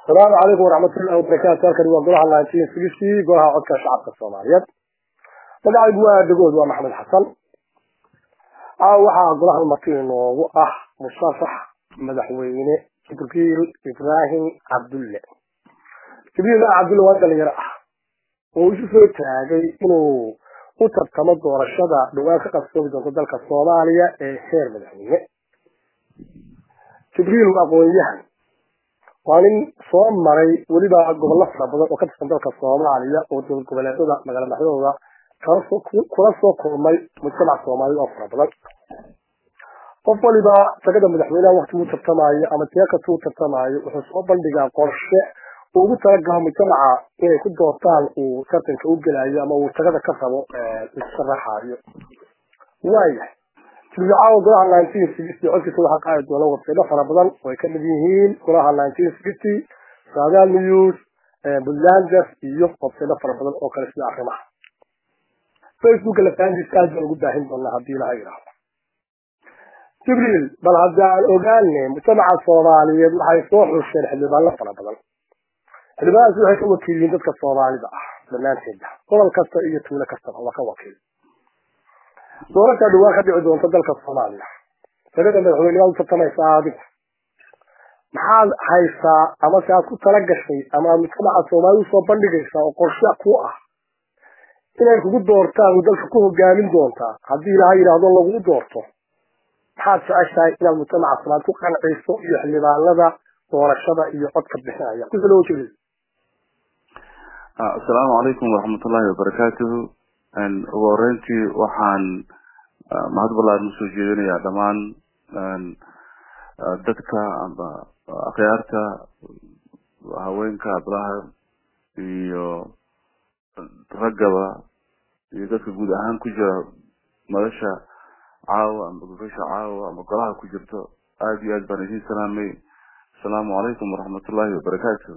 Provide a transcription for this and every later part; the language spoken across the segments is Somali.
السلام عليكم ورحمة الله وبركاته. كان يوضح الله في سجستي قولها عدك شعب الصوماليات. طبعا يقول دقود ومحمد حسن وحا قولها المكين وقح مصافح مدحويني جبريل إبراهيم عبد الله. جبريل عبد الله وانت اللي يرأح ويشوفوا تاقي إنه وتبتمد ورشدة دواسق السوبي ذلك الصومالية خير مدحويني. جبريل أقويها وأنا صوم مري ولبا قبل الله فربنا وكتب صندوق الصومالية ودول قبلاتنا مجال محلوها كرسو كرمي مجتمع الصومالي أفربنا قفل لبا تقدم مدحوينها وقت متبتمعي أما تياكة متبتمعي وحسوب بلدقاء قرشة وقتلقها مجتمع إنه يكون دوطان وكارتن كوبجل أيام وتقدم كفره الصراحة وايح تبعوا قراءة 1960 عدك سوى حقائد ولو وفينا فربضان ويكلميهين قراءة 1960 سادال نيوز بلانجس يوم وفينا فربضان وكالس الأخرمة فيسبوك اللي كان يستاجر قداهن والله هدي لها جبريل بل هدى الأوغاني مجتمع الصومالي waxay soo xusheen xildhibaan la fara badan xildhibaanadu waxay ka wakiilin dadka Soomaalida ah banaankeeda gobol kasta iyo tuulo kasta waa ka wakiil doorasha duwaa ka dhici doonta dalka Soomaaliya sababta madaxweynaha uu tartamaysa adig maxaa haysaa ama saad ku tala gashay ama mujtamaca Soomaaliya soo bandhigaysa oo qorshe ku ah inay kugu doortaan dalka ku hogaamin doonta hadii la yiraahdo lagu doorto maxaad jeceshahay inaad mujtamaca Soomaaliya ku qanciso iyo xildhibaanada doorashada iyo codka bixinaya ku soo jeedin Assalamu alaykum wa rahmatullahi wa barakatuh and warranty waxaan mahadbalad soo jeedinaya dhamaan dadka amba aqyaarta haweenka ablaha iyo ragaba iyo dadka guud ahaan ku jira nolosha caawa amba gobasha caawa amba golaha ku jirto aad iyo aad baan idin salaamay. Assalamu alaykum wa rahmatullahi wa barakatuh.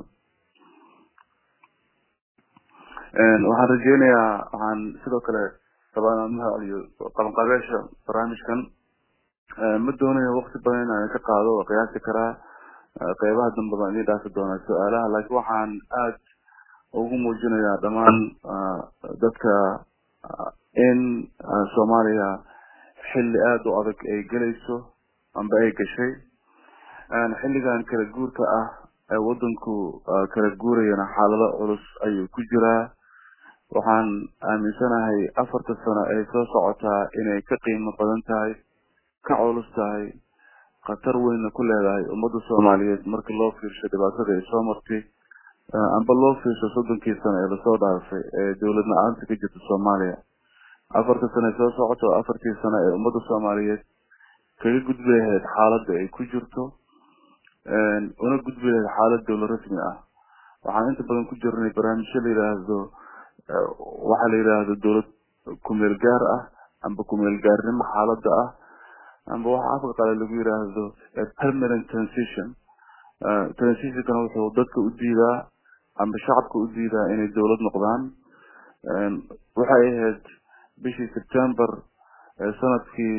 waxaan rajeynayaa waxaan sidoo kale tabaanaha iyo qabanqaabasha barnaamijkan ma doonayo waqti badan inaan ka qaado qiyaasi karaa qaybaha dambe baan idin dhaafi doonaa su'aalaha laakiin waxaan aad ugu muujinayaa dhamaan dadka in Soomaaliya xilli aad u adag ay galayso amba ay gashay xilligan kala guurka ah ee wadanku kala guurayana xaalado culus ayuu ku jiraa waxaan aaminsanahay 4 sano ay soo socotaa inay ka qiimo badan tahay ka culus tahay qatar weyn ku leedahay ummadda Soomaaliyeed marka loo fiirsho dhibaatada ay soo martay amba loo fiirsho 30 sano ee soo dhaafay ee dawlad la'aanta ka jirta Soomaaliya 4 sano soo socoto 4 sano ee ummadda Soomaaliyeed kaga gudbay xaaladda ay ku jirto una gudbay xaalad dawlad rasmi ah waxaan inta badan ku jirnay barnaamijyo la yiraahdo waxa la yiraahdo dawlad ku meel gaar ah amba ku meel gaarnimo xaaladda ah amba waxa afka qalaad lagu yiraahdo permanent transition kana wuxuu dadka u diidaa amba shacabka u diidaa inay dawlad noqdaan waxay ahayd bishii September sanadkii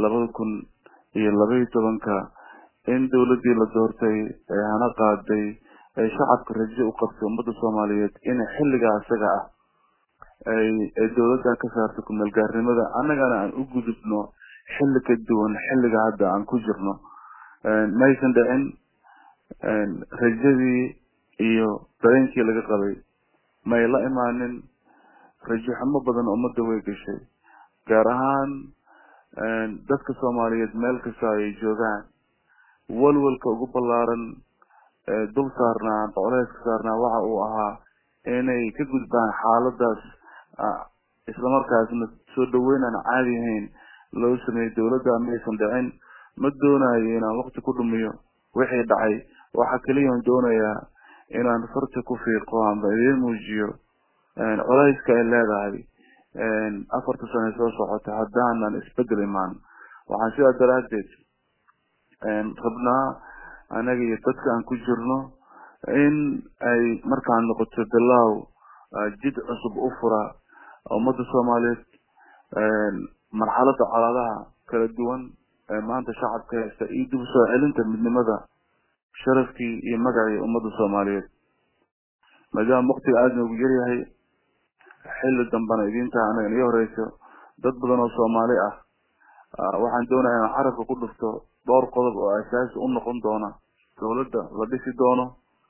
2012 in dawladii la doortay ee hana qaaday ay shacabka rajo u qabtay ummadda Soomaaliyeed in xilliga asaga ah ay dawladda ka saarto ku meel gaarnimada annagana aan u gudubno xilli ka duwan xilliga hadda aan ku jirno maysan dhicin rajadii iyo dareenkii laga qabay may la imaanin rajo xumo badan ummadda way gashay gaar ahaan dadka Soomaaliyeed meel kasta ay joogaan walwalka ugu ballaaran dul saarnaa culays saarnaa waxa uu ahaa inay ka gudbaan xaaladaas isla markaasna soo dhaweynaan caadi ahayn loo sameeyay dawladda amaysan dhicin ma doonayo inaan waqti ku dhumiyo wixii dhacay waxa kaliya aan doonayaa inaan farta ku fiiqo amba idin muujiyo culayska ay leedahay 4 sano soo socota haddaan isbedel imaan waxaan sida daraadeed rabnaa anaga iyo dadka aan ku jirno in ay markaan noqoto bilaaw jid cusub u fura ummadda Soomaaliyeed marxaladda calaadaha kala duwan maanta shacabka haysta iyo dib soo celinta midnimada sharafkii iyo magacii ummadda Soomaaliyeed maadaama waqtiga aad ugu yar yahay xilli dambana idinta anaga iyo horeyso dad badan oo Soomaali ah waxaan doonayaa inaan carabka ku dhufto dhowr qodob oo asaasi u noqon doona dawladda la dhisi doono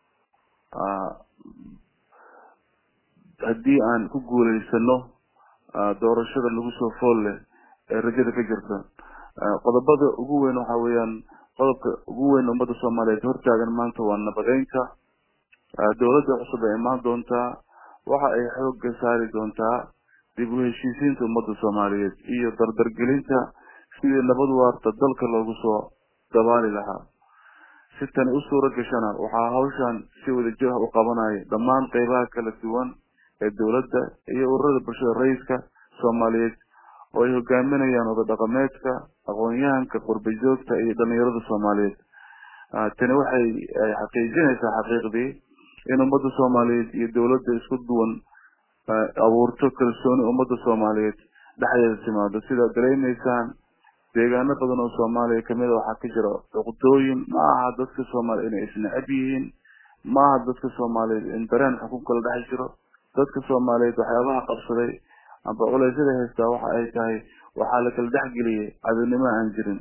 haddii aan ku guuleysano doorashada lagu soo fool leh ee rajada ka jirta qodobada ugu weyn waxa weeyaan qodobka ugu weyn ummadda Soomaaliyeed hortaagan maanta waa nabadeynta dawladda cusub ee imaan doonta waxa ay xoog saari doontaa dib u heshiisiinta ummadda Soomaaliyeed iyo dardargelinta sidii nabad waarta dalka loogu soo dabaali lahaa si tan u suura gashana waxaa hawshan si wadajir ah u qabanaya dhammaan qaybaha kala duwan ee dawladda iyo ururada bulshada rayidka Soomaaliyeed oo ay hogaaminayaan wada dhaqameedka aqoon-yahanka qurba joogta iyo dhalinyarada Soomaaliyeed tani waxay xaqiijinaysaa xaqiiqdii in ummadda Soomaaliyeed iyo dawladda isku duwan abuurto kalsooni ummadda Soomaaliyeed dhexdeeda timaado sida dareemaysaan deegaano badan oo Soomaaliya kamid ah waxaa ka jira cuqdooyin ma aha dadka Soomaaliyeed inay isnacab yihiin ma aha dadka Soomaaliyeed in dareen xukun kala dhex jiro dadka Soomaaliyeed waxyaabaha qabsaday amba culaysyada haysta waxa ay tahay waxaa la kala dhexgeliyay cadowgnimo aan jirin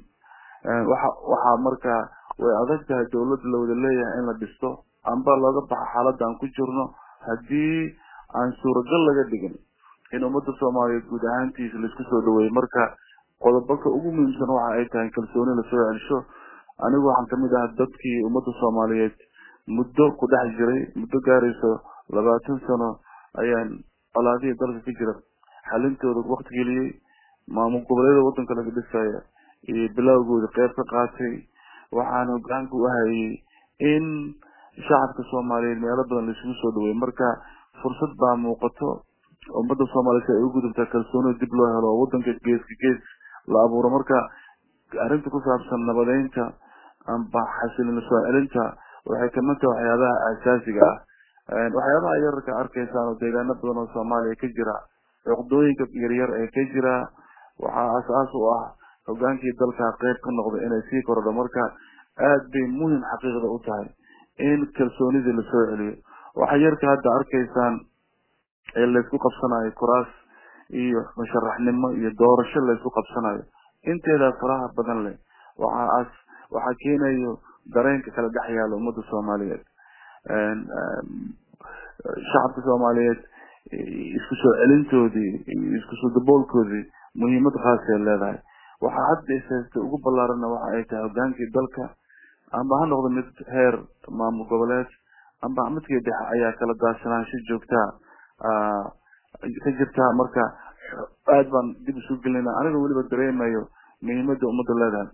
waxa markaa way adag tahay dawladda la wada leeyahay in la dhisto amba laga baxo xaaladda aan ku jirno haddii aan suuragal laga dhigin in ummadda Soomaaliyeed guud ahaantiisa la isku soo dhaweeyo marka qodobka ugu muhiimsan waxa ay tahay kalsooni la soo celiso anigu waxaan kamid ahaa dadkii ummadda Soomaaliyeed muddo ku dhex jiray muddo gaarayso 20 sano ayaan colaadii dalka ka jira xalintooda waqti geliyay maamul goboleedyada waddanka laga dhisaya iyo bilowgooda qayb ka qaatay waxaan hoggaanka u hayay in shacabka Soomaaliyeed meelo badan la isugu soo dhaweeyo marka fursad baa muuqato ummadda Soomaaliyeed ay ugu gudubtaa kalsooni dib loo helo waddanka geeska gees la abuuro marka arrinta ku saabsan nabadeynta amba xasilin soo celinta waxay ka mid tahay waxyaabaha aasaasiga ah waxyaabaha yarka arkaysaan oo deegaano badan oo Soomaaliya ka jira cuqdooyinka yaryar ee ka jira waxa asaas u ah hogaankii dalka qayb ka noqday inay sii kordho marka aad bay muhiim xaqiiqada u tahay in kalsoonida la soo celiyo waxa yarka hadda arkaysaan ee la isku qabsanayo kuraas iyo musharaxnimo iyo doorasho la isku qabsanayo inteeda faraha badan leh waxa keenayo dareenka kala dhaxyaalo ummadda Soomaaliyeed shacabka Soomaaliyeed isku soo celintoodii isku soo daboolkoodii muhiimad khaas ah leedahay waxa hadda isaasta ugu ballaaran waxa ay tahay hogaankii dalka amba ha noqdo mid heer maamul goboleed amba midkii dhexe ayaa kala daashanaansho joogta ka jirta marka aad baan dib isu gelinaa aniga waliba dareemayo muhiimadda ummadda leedahay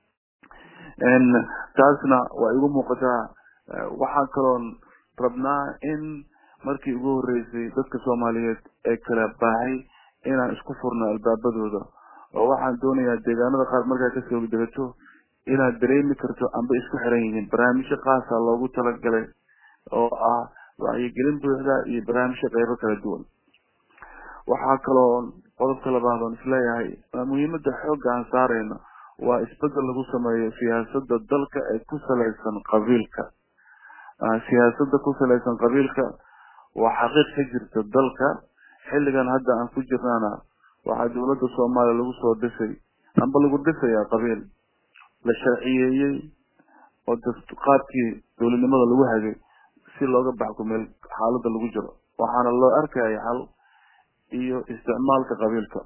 taasna waa igu muuqataa waxaan kaloon rabnaa in markii ugu horeysay dadka Soomaaliyeed ee kala baahay inaan isku furno albaabadooda oo waxaan doonayaa deegaanada qaar markaa ka soo degato inaad dareemi karto amba isku xiran yihiin barnaamijyo qaas ah loogu talagalay oo ah wacyigelin buuxda iyo barnaamijyo qaybo kala duwan waxaa kaloo qodobka labaad oo isleeyahay muhiimadda xoogga aan saarayno waa isbedel lagu sameeyo siyaasadda dalka ee ku salaysan qabiilka siyaasadda ku salaysan qabiilka waa xaqiiq ka jirta dalka xilligan hadda aan ku jirnana waxaa dawladda Soomaaliya lagu soo dhisay amba lagu dhisayaa qabiil la sharciyeeyay oo qaabkii dawladnimada lagu hagay si looga baxo meel xaaladda lagu jiro waxaana loo arkaya hal iyo isticmaalka qabiilka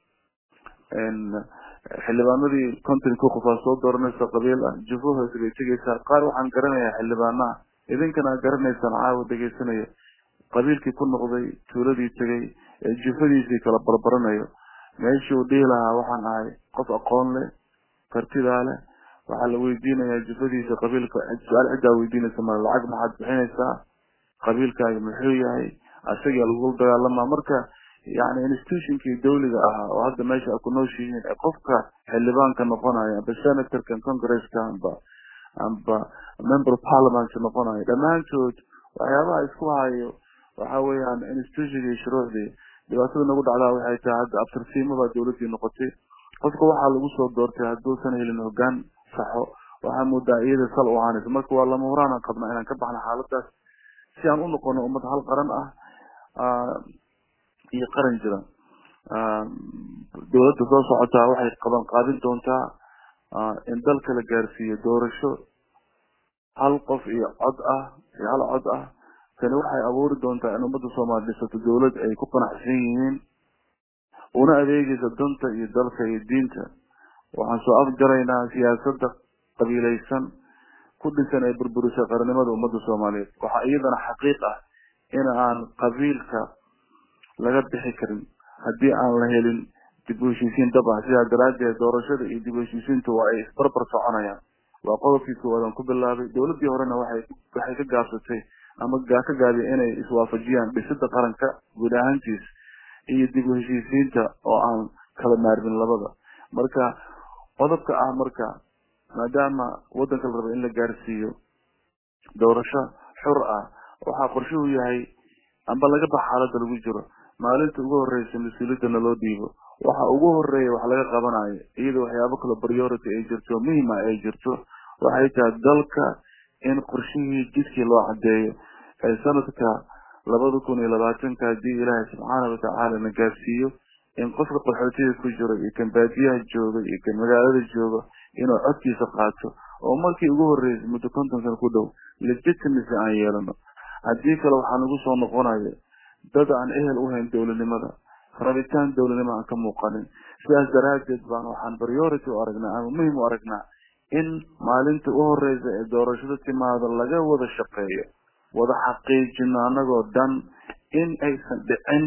xildhibaanadii konton ku qof soo dooranaysa qabiil ah jufuha isla tegaysa qaar waxaan garanayaa xildhibaanaha idinkana garanaysaan caawa dhageysanaya qabiilkii ku noqday tuuladii tagay ee jufadiisii kala barbaranayo meeshii uu dhihi lahaa waxaan ahay qof aqoon leh kartida leh waxaa la weydiinayaa jufadiisa qabiilka su'aal cidda weydiinaysa ma lacag maxaad bixinaysaa qabiilkaaga muxuu yahay asaga lagu dagaalamaa marka يعني institutionkii dawliga ahaa oo hadda meesha ku nooshiin qofka xildhibaanka noqonaya senator kan congress-ka amba member of parliament noqonaya dhamaantood waxyaabaha isku hayo waxa weeyaan institutionkii shuruucdii dhibaatada nagu dhacdaa waxay tahay hadda abtirsiimada dawladda noqotay qofka waxa lagu soo doortay hadduu san helin hoggaan saxo waxaan moodaa iyada sal u ahaanaysa marka waa lama huraan aan qabnaa inaan ka baxno xaaladaas si aan u noqono ummad hal qaran ah iyo qaran jira dowladda soo socotaa waxay qaadin doontaa in dalka la gaarsiiyo doorasho hal qof iyo cod ah iyo hal cod ah tani waxay abuuri doontaa in ummadda Soomaaliyeed dhisato dowlad ay ku qanacsan yihiin una adeegaysa danta iyo dalka iyo diinta waxaan soo afjaraynaa siyaasadda qabiilaysan ku dhisan ee burburisa qarannimada ummadda Soomaaliyeed waxa iyadana xaqiiq ah in aan qabiilka laga bixi karin haddii aan la helin dib u heshiisiin dhab ah sidaa daraaddeed doorashada iyo dib u heshiisiintu waa ay isbarbar soconayaan waa qodobkii koowaad ku bilaabay dowladdii horena waxay ka gaabsatay ama ka gaabiyeen inay iswaafajiyaan dhisidda qaranka guud ahaantiis iyo dib u heshiisiinta oo aan kala maarmin labada marka qodobka ah marka maadaama waddanka la rabo in la gaarsiiyo doorasho xur ah waxaa qorshuhu yahay amba laga bax xaaladda lagu jiro maalinta ugu horeysa mas-uuliyadana loo dhiibo waxa ugu horeeya wax laga qabanayo iyadoo waxyaabo kale priority ay jirto muhiim ay jirto waxay tahay dalka in qorshihii jidkii loo cadeeyo ee sanadka 2020 hadii Ilaahay subxaanahu wa ta'aala na gaarsiiyo in qofka qaxootiga ku jiro iyo kan baadiyaha jooga iyo kan magaalada jooga inuu codkiisa qaato oo markii ugu horeysay muddo 50 sano ku dhow legitimacy aan yeelano hadii kale waxaan ugu soo noqonayaa dad aan ehel u hayn dowladnimada rabitaan dowladnimo aan ka muuqanin sidaas daraadeed baan waxaan priority u aragnaa ama muhiim u aragnaa in maalinta u horeysa ee doorashada timaado laga wada shaqeeyo wada xaqiijino anagoo dhan in aysan dhicin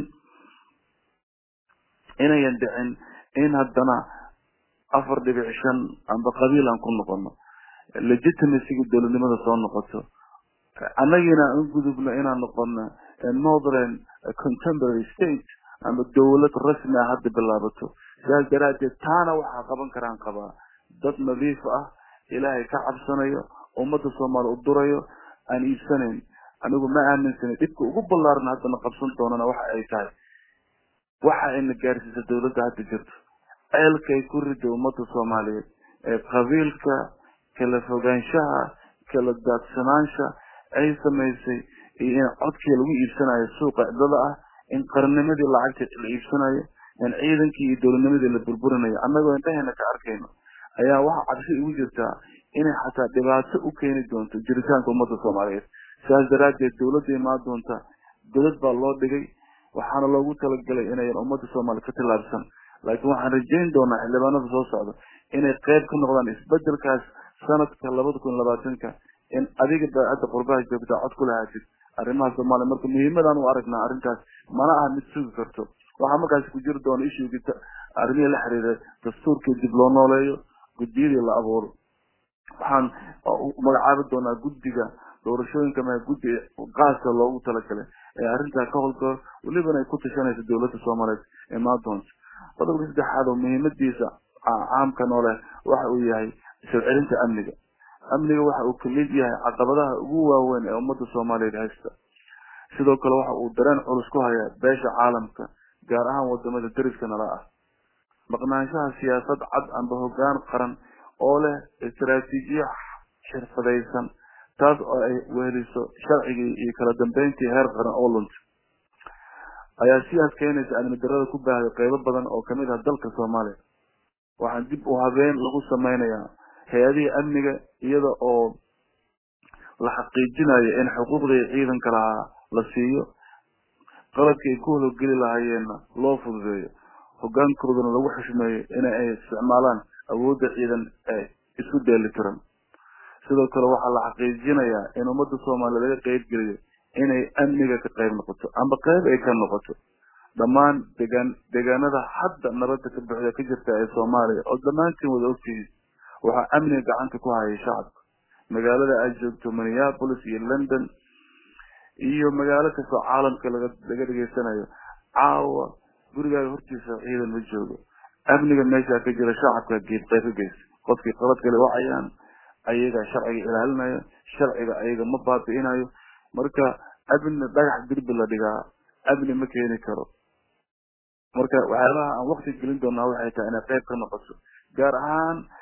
inayan dhicin in haddana 4.5 amba qabiil aan ku noqono legitimacy dowladnimada soo noqoto annagina aan gudubno inaan noqono northern contemporary state ama dowlad rasmi ah hadda bilaabato sidaas daraadeed taana waxaa qaban karaan qabaa dad nadiif ah ilaahay ka cabsanayo ummadda Soomaaliyeed u durayo aan iibsanayn anigu ma aaminsan dhibka ugu ballaaran hadda qabsan doonana waxa ay tahay waxa ay gaarsiiso dowladda hadda jirto ceelkay ku rido ummadda Soomaaliyeed ee qabiilka kala fogaanshaha kala daadsanaanta ay sameysay iyo codkii lagu iibsanayo suuqa cidada ah in qarnimadii lacagta la iibsanayo in ciidankii iyo dowladnimadii la burburinayo annagoo intahayna ka arkayno ayaa waxa cabsi ugu jirta inay xataa dhibaato u keeni doonto jiritaanka ummadda Soomaaliyeed sidaas daraadeed dowladda ma doonta dowlad baa loo dhigay waxaana loogu talagalay inay ummadda Soomaaliyeed ka tilaabsan laakiin waxaan rajayn doonaa xildhibaanada soo socda inay qayb ka noqdaan isbedelkaas sanadka 2020 in adiga baacada qurbaha joogta cod ku lahaatid arrimaha Soomaaliya marka muhiimadan u aragnaa arrintaas mana aha mid sugi karto waxa markaas ku jiri doona ishuugita arrimaha la xiriira dastuurka dib loo nooleeyo guddiga la abuuro waxaan magacaabi doonaa guddiga doorashooyinka ma guddi qaas loogu talagalay ee arrinta ka howlgalo waliba ay ku tashanayso dowladda Soomaaliyeed ee maadonta qodobka saddexaad oo muhiimadiisa caamka noole waxa uu yahay soo celinta amniga waxa uu kamid yahay caqabadaha ugu waaweyn ee ummadda Soomaaliyeed haysta sidoo kale waxa uu dareen culus ku hayaa beesha caalamka gaar ahaan wadamada dariska nala ah maqnaanshaha siyaasad cad amba hoggaan qaran oo leh istiraatiijiyo xirfadaysan taas oo ay weheliso sharciga iyo kala dambeyntii heer qaran oo lunta ayaa siyaas keenaysa amni darrada ku baahday qaybo badan oo kamid ah dalka Soomaaliya waxaan dib u habeen lagu sameynayaa hay'adaha amniga iyada oo la xaqiijinayo in xuquuqda ciidanka la siiyo qalabkii ku howlgeli lahaayeen loo fududeeyo hoggaankoodana lagu xushmeeyo in ay isticmaalaan awoodda ciidan ee isku dheelitiran sidoo kale waxaa la xaqiijinayaa in ummadda Soomaaliyeed laga qayb geliyo inay amniga ka qayb noqoto amba qayb ay ka noqoto dhammaan deegaanada hadda nabadda ka buuxda ka jirta ee Soomaaliya oo dhammaantiin wada ogtihiin waxa amniga gacanta ku haya shacabka magaalada ay joogto Minneapolis iyo London iyo magaalo kasta caalamka laga dhageysanayo caawa guriga hortiisa ciidan ma joogo amniga meesha ka jira shacabka geed qayb geys qofkii qalad kale wacayaan ayaga sharciga ilaalinaya sharciga ayaga ma baabi'inayo marka abni dhagax dirbi la dhigaa abni ma keeni karo marka waxyaalaha aan waqti gelin doonaa waxay tahay inay qayb ka noqoto gaar ahaan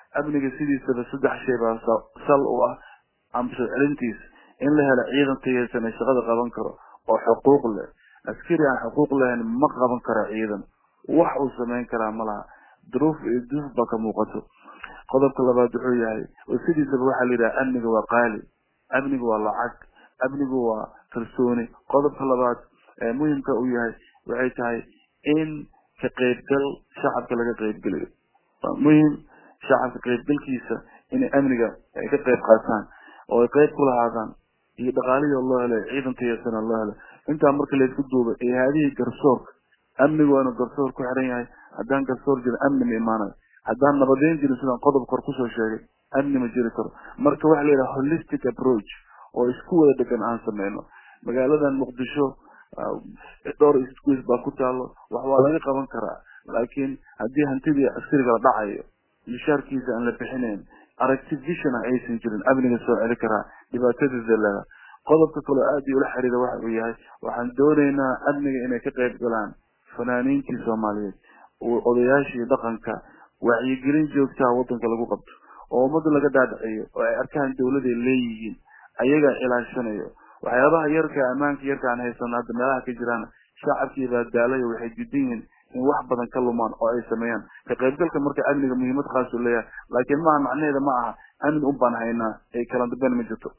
amniga sidiisaba saddex shay baa sal u ah amso celintiis in la helo ciidan tayeysan ee shaqada qaban karo oo xuquuq leh askari aan xuquuq lahayn ma qaban karo ciidan wax uu sameyn karaa malaha duruuf baa ka muuqato qodobka labaad wuxuu yahay oo sidiisaba waxaa la yidhaha amniga waa qaali amniga waa lacag amnigu waa kalsooni qodobka labaad ee muhiimka uu yahay waxay tahay in ka qaybgal shacabka laga qaybgeliyo muhiim shacabka qaybgalkiisa inay amniga ay ka qayb qaataan oo ay qayb ku lahaadaan iyo dhaqaalihii loo helay ciidan tayeysan loo helay intaa marka la isku duubo ee haadihii garsoorka amnigu waana garsoor ku xiran yahay haddaan garsoor jiro amni ma imaanayo haddaan nabadeyn jirin sidaan qodob kor kusoo sheegay amni ma jiri karo marka waxaa la yidhaha holistic approach oo isku wada degan aan sameyno magaaladan muqdisho dhowr iskuis baa ku taalo wax waa laga qaban karaa laakiin haddii hantidii askariga la dhacayo mishaarkiisa aan la bixinayn aragti visiona aysan jirin amniga soo celi karaa dhibaatadiisa leeda qodobka kaloo aad iyo ula xiriira waxa uu yahay waxaan doonaynaa amniga inay ka qayb galaan fanaaniintii soomaaliyeed odayaashii dhaqanka wacyigelin joogtaa wadanka lagu qabto oo ummadda laga dhaadhiciyo oo ay arkaan dawladay leeyihiin ayaga ilaashanayo waxyaabaha yarka ammaanka yarka aan haysano hadda meelaha ka jiraan shacabkii baa daalay waxay diidan yihiin in wax badan ka lumaan oo ay sameeyaan ka qaybgalka marka amniga muhiimad khaas u leeyahay laakiin maaha macnaheeda ma aha amni un baan haynaa ee kala dambeyn ma jirto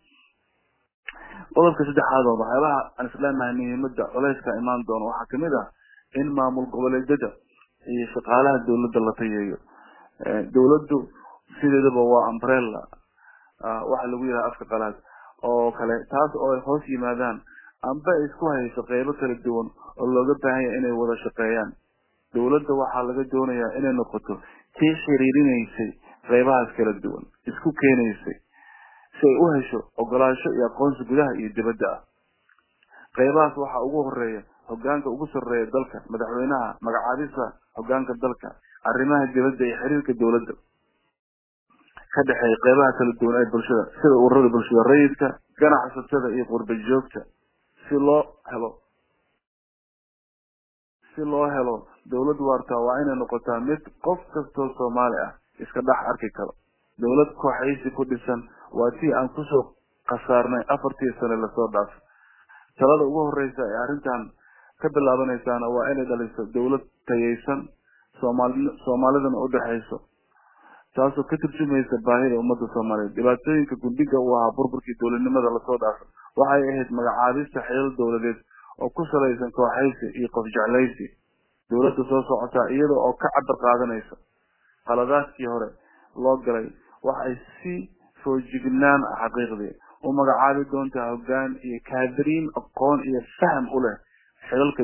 qodobka saddexaad oo waxyaabaha aan isleenahay muhiimada culayska imaan doono waxaa kamid ah in maamul goboleedyada iyo shaqaalaha dawladda la tayeeyo dawladdu sideedaba waa umbrella waxa lagu yiraahdo afka qalaad oo kale taas oo ay hoos yimaadaan amba isku hayso qaybo kala duwan oo looga baahan yahay inay wada shaqeeyaan dawladda waxaa laga doonayaa inay noqoto tii xiriirinaysay qaybahaas kala duwan isku keenaysay si ay u hesho ogolaansho iyo aqoonsi gudaha iyo dibadda ah qaybahaas waxaa ugu horeeya hogaanka ugu sarreeya dalka madaxweynaha magacaabisa hogaanka dalka arrimaha dibadda iyo xiriirka dawladda ka dhaxeeya qaybaha kala duwan ee bulshada sida ururada bulshada rayidka ganacsatada iyo qurba joogta si loo helo dawlad waarta waa inay noqotaa mid qof kastoo Soomaali ah iska dhex arki karo dawlad kooxaysi ku dhisan waa tii aan kusoo qasaarnay 4 sano la soo dhaaf talada ugu horeysa ee arrintan ka bilaabanaysaana waa inay dhaliso dawlad tayeysan Soomaalidana u dhaxayso taasoo ka turjumaysa baahida ummadda Soomaaliyeed dhibaatooyinka guddiga u ahaa burburkii dawladnimada la soo dhaafay waxay ahayd magacaabista xilal dawladeed oo ku salaysan kooxaysi iyo qof jeclaysi dawladda soo socota iyada oo ka cabar qaadanaysa qaladaadkii hore loo galay waxay si foojignaan xaqiiqdii u magacaabi doontaa hoggaan iyo kaadiriin aqoon iyo faham u leh xilalka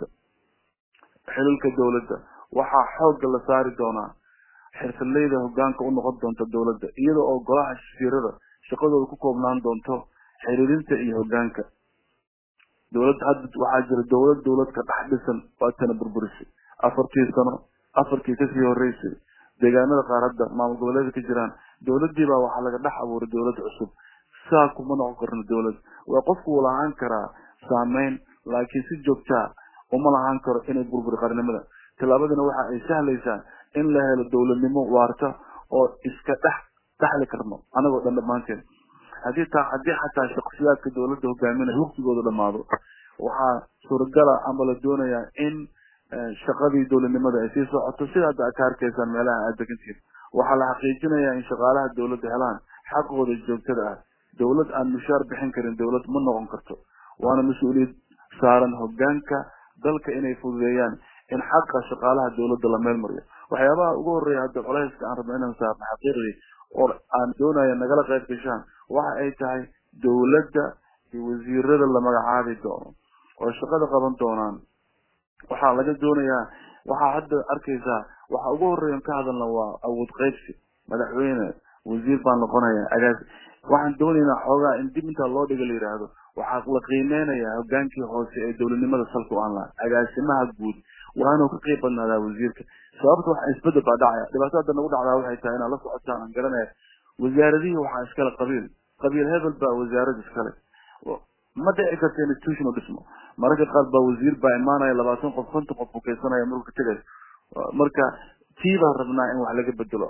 dawladda waxaa xoogga la saari doonaa xirfadleyda hoggaanka u noqon doonta dawladda iyada oo golaha shaqirada shaqadooda ku koobnaan doonto xiriirinta iyo hoggaanka dawladda hadda waxaa jira dawlad ka dhex dhisan oo tan burburisay 4 sano afarkii ka sii horeysay deegaanada qaaradda maamul goboleedka ka jiraan dawladdii baa waxa laga dhex abuuray dawlad cusub saa kuma noqon karno dawlad waa qofku uu lahaan karaa saameyn laakiin si joogta uma lahaan karo inay burburi qarnimada talaabadana waxa ay sahlaysaa in la helo dawladnimo waarta oo iska dhaxli karno anagoo dhammaanteen haddii xataa shakhsiyaadka dawladda hogaaminaya waqtigooda dhamaado waxaa suuragal ah ama la doonayaa in shaqadii dawladnimada ay sii socoto sida hadda ka arkaysaan meelaha aad degantihiin waxaa la xaqiijinayaa in shaqaalaha dawladda helaan xaqooda joogtada ah dawlad aan mushaar bixin karin dawlad ma noqon karto waana mas-uuliyad saaran hoggaanka dalka inay fududeeyaan in xaqa shaqaalaha dawladda la meel mariyo waxyaabaha ugu horeeya hadda culayska aan rabno inaan saarno xaqiiqdii oo aan doonayo nagala qayb gashaan waxa ay tahay dawladda iyo wasiirada la magacaabi doono oo shaqada qaban doonaan waxaa laga doonayaa waxaa hadda arkaysaa waxa ugu horeeya ka hadalna waa awood qaybsi madaxweyne wasiir baan noqonayaa agaas waxaan doonaynaa xoogaa in dib inta loo dhigo la yiraahdo waxaa la qiimeynayaa hogaankii hoose ee dawladnimada salka u aan lahaa agaasimaha guud waana ka qayb badnaadaa wasiirka sababta waxa isbedel baa dhacaya dhibaatada nagu dhacdaa waxay tahay inaad la socotaan aan garanaya wasaaradihii waxaa iskale qabiil hebel baa wasaarad iskale ma dhici karta institutional dhismo mararka qaar baa wasiir baa imaanaya 20 qof 50 qof u kaysanaya markuu tagay marka tiiba rabnaa in wax laga bedelo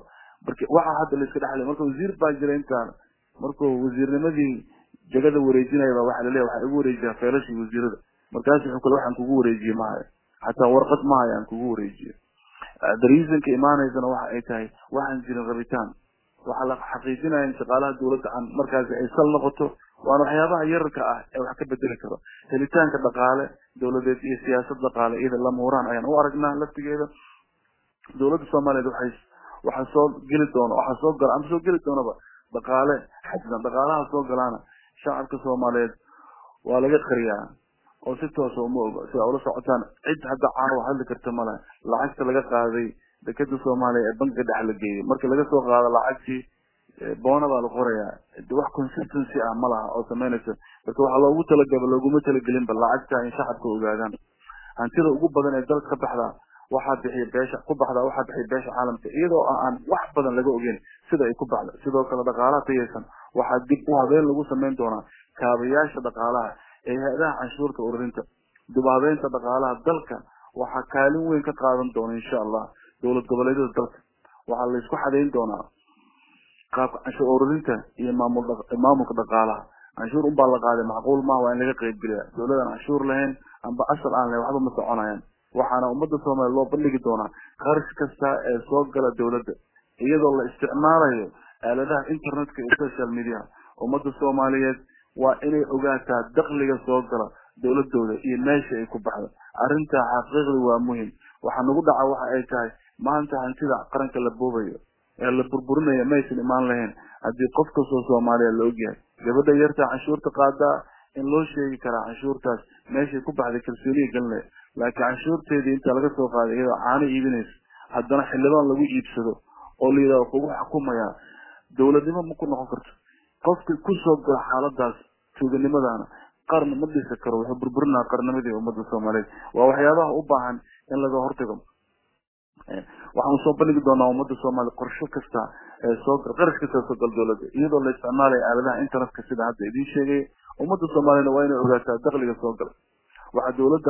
marka waxa hadda la iska dhaxlay marka wasiir baa jira intaan markuu wasiirnimadii jagada wareejinayba waxa la leeyahay waxa ugu wareejiyaa feelashii wasiirada markaas wuxuu kale waxaan kugu wareejiyay maahay hatta warqad maahay aan kugu wareejiyay dariisanka imaanaysana waxa ay tahay waxaan jirin rabitaan waxa la xaqiijinayaa in shaqaalaha dawladda aan markaas ay sal noqoto waan waxyaabaha yararka ah ee wax ka bedeli karo helitaanka dhaqaale dawladeed iyo siyaasad dhaqaale iyada la muuraan ayaan u aragnaa laftigeeda dawladda Soomaaliyeed waxa soo geli doono waxa soo gal ama soo geli doonaba dhaqaale xaddan dhaqaalaha soo galaana shacabka Soomaaliyeed waa laga qariyaa oo si toos ah si ay ula socotaan cid hadda caano hadli karta mala lacagta laga qaaday dekada Soomaaliya ee bangiga dhexe la geeyay marka laga soo qaado lacagtii boona baa la qorayaa wax consistency ah malaha oo sameynaysa marka waxa loogu talagalay looguma talagelin bal lacagta in shacabka ogaadaan hantida ugu badan ee dalka ka baxda waxa bixiya beesha ku baxda waxa bixiya beesha caalamka iyadoo aan wax badan laga ogeyn sida ay ku baxdo sidoo kale dhaqaalaha tayeysan waxa dib u habeen lagu sameyn doonaa kaabayaasha dhaqaalaha ee hay'adaha canshuurta ururinta dib u habeenta dhaqaalaha dalka waxa kaalin weyn ka qaadan doona insha Allah dawlad goboleedyada dalka waxa la isku xadeyn doonaa qaabka canshuur ururinta iyo maamulka dhaqaalaha canshuur baa la qaaday macquul ma waa in laga qayb geliyaa dawladda canshuur lahayn amba asal aan lahayn waxba ma soconayaan waxaana ummadda Soomaaliyeed loo bandhigi doonaa qarash kasta ee soo gala dawladda iyadoo la isticmaalayo aaladaha internetka iyo social media ummadda Soomaaliyeed waa inay ogaataa dakhliga soo gala dawladooda iyo meesha ay ku baxdo arinta xaqiiqdu waa muhiim waxa nagu dhaca waxa ay tahay maanta hantida qaranka la boobayo ee la burburinayo maysan imaan lahayn haddii qof kasta Soomaaliyeed la ogyahay gabadha yarta canshuurta qaada in loo sheegi kara canshuurtaas meesha ku baxday kalsooniga galnay laakiin canshuurteedii inta laga soo qaaday iyadoo caano iibinayso haddana xildhibaan lagu iibsado oo la yiraahdo kugu xukumaya dawladnimo ma ku noqon karto qofka ku soo gala xaaladaas tuuganimadana qarn ma dhisa karo wuxuu burburinaa qarnimadii ummadda Soomaaliyeed waa waxyaabaha u baahan in laga hortago waxaan soo bandhigi doonaa ummadda Soomaaliyeed qorshe kasta ee soo qarash kasta soo gal dawladda iyadoo la isticmaalayo aaladaha internetka sida hadda idin sheegay ummadda Soomaaliyeed waa inay ogaataa dakhliga soo gala waxa dawladda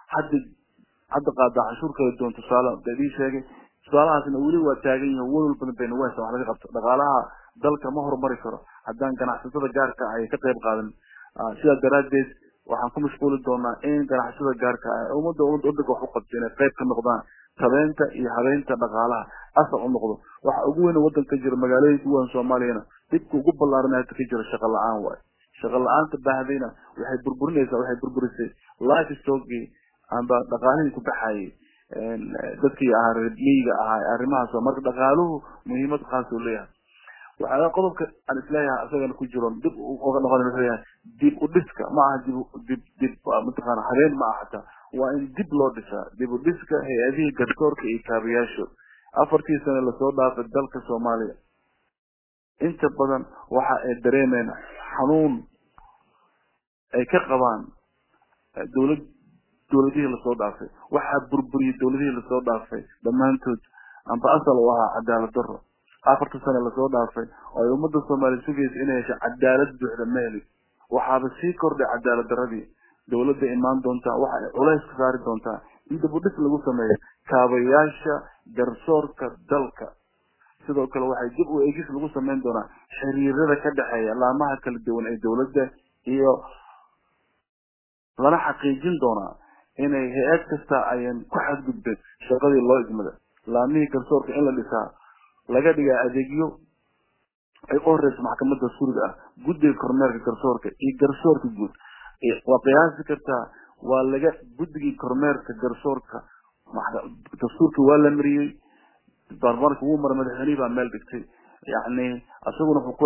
hadda qaada canshuur kala doon tusaale idin sheegay tusaalahaasna wali waa taagan yahay walwal badan bayna wax laga qabto dhaqaalaha dalka ma horumari karo haddaan ganacsatada gaarka ah ay ka qayb qaadan sida daraadeed waxaan ku mashquuli doonaa in ganacsatada gaarka ah ummadda wax u qabteen ay qayb ka noqdaan tabeenta iyo habeenta dhaqaalaha asal u noqdo waxa ugu weyn wadanka jira magaalooyinka weyn Soomaaliyeed dibku ugu ballaaranay ka jira shaqo la'aan waay shaqo la'aanta baahdayna waxay burburisay livestock-gii amba dhaqaalihii ku baxayay dadkii miyiga ahaa arrimahaas marka dhaqaaluhu muhiimad khaas u leeyahay waxa qodobka aan islaayahay asagana ku jiro dib uga noqonayo dib u dhiska ma aha dib mutaqana habeen ma aha waa in dib loo dhisaa dib u dhiska hay'adaha garsoorka iyo kaabayaasha afartii sano la soo dhaafay dalka Soomaaliya inta badan waxa ay dareemeen xanuun ay ka qabaan dawladihii la soo dhaafay waxa burburiyay dawladihii la soo dhaafay dhamaantood amba asal u ahaa cadaalad darro afartii sano la soo dhaafay oo ummadda Soomaaliyeed sugaysa inay hesho cadaalad buuxda meeli waxaaba sii kordhay cadaalad darradii dawladda imaan doonta waxa ay culays ka saari doontaa in dib u dhis lagu sameeyo kaabayaasha garsoorka dalka sidoo kale waxay dib u eegis lagu sameyn doonaa xiriirada ka dhaxeeya laamaha kala duwan ee dawladda iyo lana xaqiijin doonaa inay hay'ad kasta ayaan ku xadgudbin shaqadii loo idmada laamihii garsoorka in la dhisaa laga dhigaa adeegyo ay qorayso maxkamadda suuriga ah guddiga kormeerka garsoorka iyo garsoorka guud waa qiyaasi kartaa waa laga guddigii kormeerka garsoorka dastuurka waa la mariyay barbarka uu maray madaxweynaha baa meel dhigtay yani asaguna wuxuu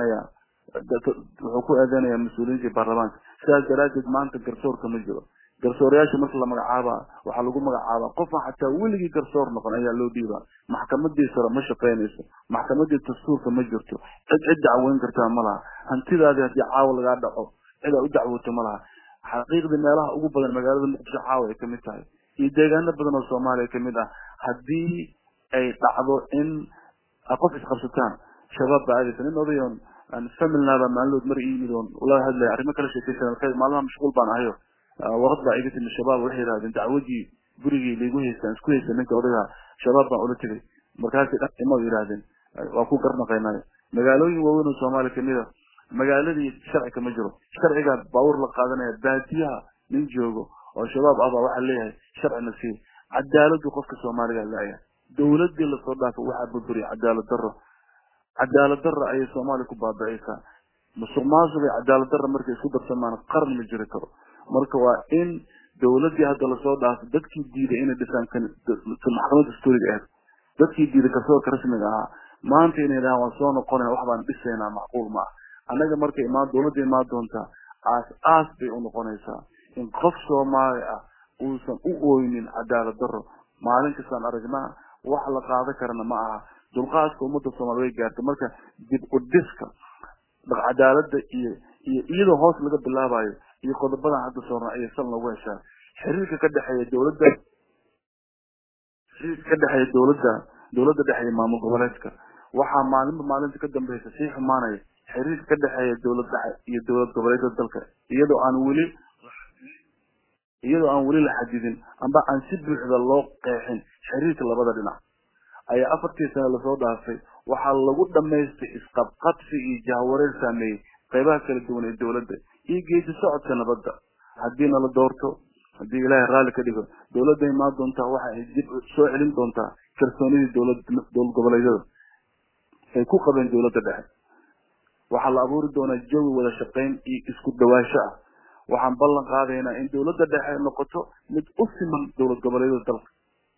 ku eedeynaya mas'uuliyiinta baarlamaanka sidaas daraadeed maanta garsoorka ma jiro garsoorayaasha marka la magacaaba waxa lagu magacaaba qof xataa weligii garsoor noqon ayaa loo dhiibaa maxkamadii sare ma shaqeynayso maxkamadii dastuurka ma jirto cid dacweyn kartaa ma laha hantidaadii haddii caawa lagaa dhaco cid u dacwooto ma laha xaqiiqdii meelaha ugu badan magaalada Muqdisho caawa ay kamid tahay iyo deegaano badan oo Soomaaliya kamid ah haddii ay dhacdo in qof isqabsataan shabaab baadaysan in odayoon aan familnaba maalmood mar iimidoon wala hadlay arrimo kala sheekaysan maalmaha mashquul baan ahayo waqt baa iga timid shabaab waxay yiraahdeen dacwadii gurigii liigu haystaan isku haystaan ninka odaga shabaab baa ula tagay markaas ay ima yiraahdeen waa ku garnaqaynaa magaalooyin waaweyn oo Soomaaliya kamid ah magaaladii sharci kama jiro sharciga baawur la qaadanaya baatiyaha nin joogo oo shabaab ah waxa leeyahay sharci nafsi cadaaladu qofka Soomaaliga laaya dawladda la soo dhaafo waxa burburi cadaalad darro ay Soomaaliya ku baabacaysaa musuqmaasuqa cadaalad darro markay isku darsamaan qaran ma jiri karo marka waa in dawladda hadda la soo dhaafo dadkii diiday inay dhisaan kan maxkamadda dastuuriga ah dadkii diiday kasoo rasmiga ah maanta inay dhahaan waan soo noqonay wax baan dhisaynaa macquul ma anaga markay dawladda imaan doonta aas bay u noqonaysaa in qof Soomaali ah uusan u ooynin cadaalad darro maalin kastaan aragnaa wax la qaadan karana ma aha dulqaadka ummadda Soomaaliyeed gaarto marka dib u dhiska cadaaladda iyo iyadoo hoos laga bilaabayo iyo qodobadan hadda soo ay sal lagu heshaa xiriirka ka dhaxeeya dawladda dhexe maamul goboleedka waxa maalinta ka dambaysa si xumaanay xiriirka ka dhaxeeya dawladda iyo dawlad goboleedka dalka iyadoo aan weli la xadidin amba aan si buuxda loo qeexin xiriirka labada dhinac ayaa 4 sano la soo dhaafay waxa lagu dhameystay isqabqabsi iyo jahwareer saameeyay qaybaha kala duwan ee dawladda iyo geedi socodka nabadda haddii la doorto haddii Ilaahay raali ka dhigo dawladda ma doonta waxa ay dib soo celin doontaa kalsoonidii dawlad goboleedyada ay ku qabeen dawladda dhexe waxa la abuuri doonaa jawi wada shaqayn iyo isku dhawaasho ah waxaan ballan qaadaynaa in dawladda dhexe noqoto mid u siman dawlad goboleedyada dalka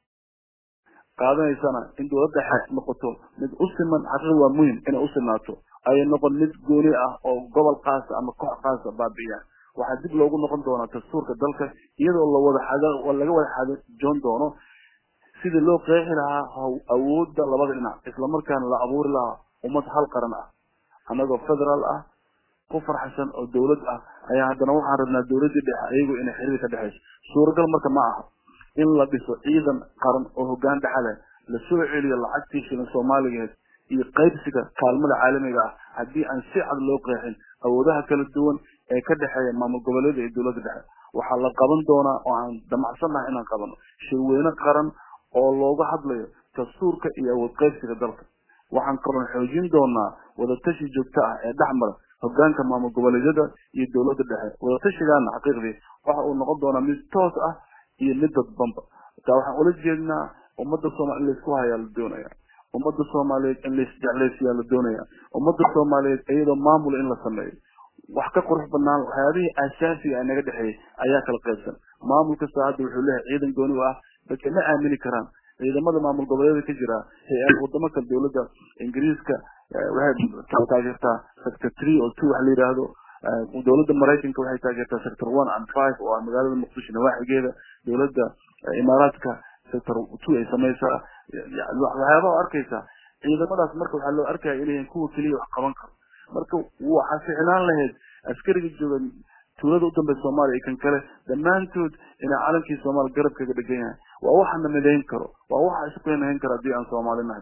qaadanaysana in dawladda dhexe noqoto mid u siman xaqiiq waa muhiim inay u sinaato ay noqon mid gooni ah oo gobol qaas ama koox qaas baabiya waxa dib loogu noqon doonaa dastuurka dalka iyadoo laga wada xado joon doono sidii loo qeexi lahaa awoodda labada dhinac isla markaana la abuuri lahaa ummad hal qaran ah anagoo federal ah ku farxsan oo dawlad ah ayaa haddana waxaan rabnaa dawladda dhexe ayagu inay xiriir ka dhaxayso suuragal marka ma aha in la dhiso ciidan qaran oo hoggaan dhaxale la soo celiyo lacagtii shilin Soomaaliyeed iyo qaybsiga kaalmada caalamiga ah haddii aan si cad loo qeexin awoodaha kala duwan ee ka dhaxeeya maamul goboleedka iyo dawladda dhexe waxa la qaban doonaa oo aan damacsanahay inaan qabano shirweyne qaran oo looga hadlayo dastuurka iyo awood qaybsiga dalka waxaan kaloo xoojin doonaa wada tashi joogto ah ee dhaxmara hoggaanka maamul goboleedyada iyo dawladda dhexe wada tashigaana xaqiiqdii waxa uu noqon doonaa mid toos ah iyo mid dadbanba waxaan ula jeednaa ummadda Soomaaliyeed isku hayaa la doonaya ummadda Soomaaliyeed in la isjeclaysiyo la doonaya ummadda Soomaaliyeed iyadoo maamul in la sameeyo wax ka qurux banaan waxyaabihii aasaasiga naga dhaxeeyay ayaa kala qaybsan maamulka saacada wuxuu leeyahay ciidan gooni ah dadka ma aamini karaan ciidamada maamul goboleedka ka jira ee wadamo kala dawladda Ingiriiska waxay taageertaa sector 3 oo 2 wax la yiraahdo dawladda Mareykanka waxay taageertaa sector 1 and 5 oo magaalada Muqdisho nawaaxigeeda dawladda Imaaraadka sector 2 ay sameeysaa waxyaabo arkaysa ciidamadaas marka waxa loo arkaa inay kuwa kaliya wax qaban karo marka waxa ficnaan lahayd askariga joogan tuulada u dambeeyay Soomaaliya kan kale dhammaantood in calankii Soomaaliya garabka ka dhagan yahay waa waxa nameeyn karo waa waxa isku keenayn kara hadii aan Soomaalinahay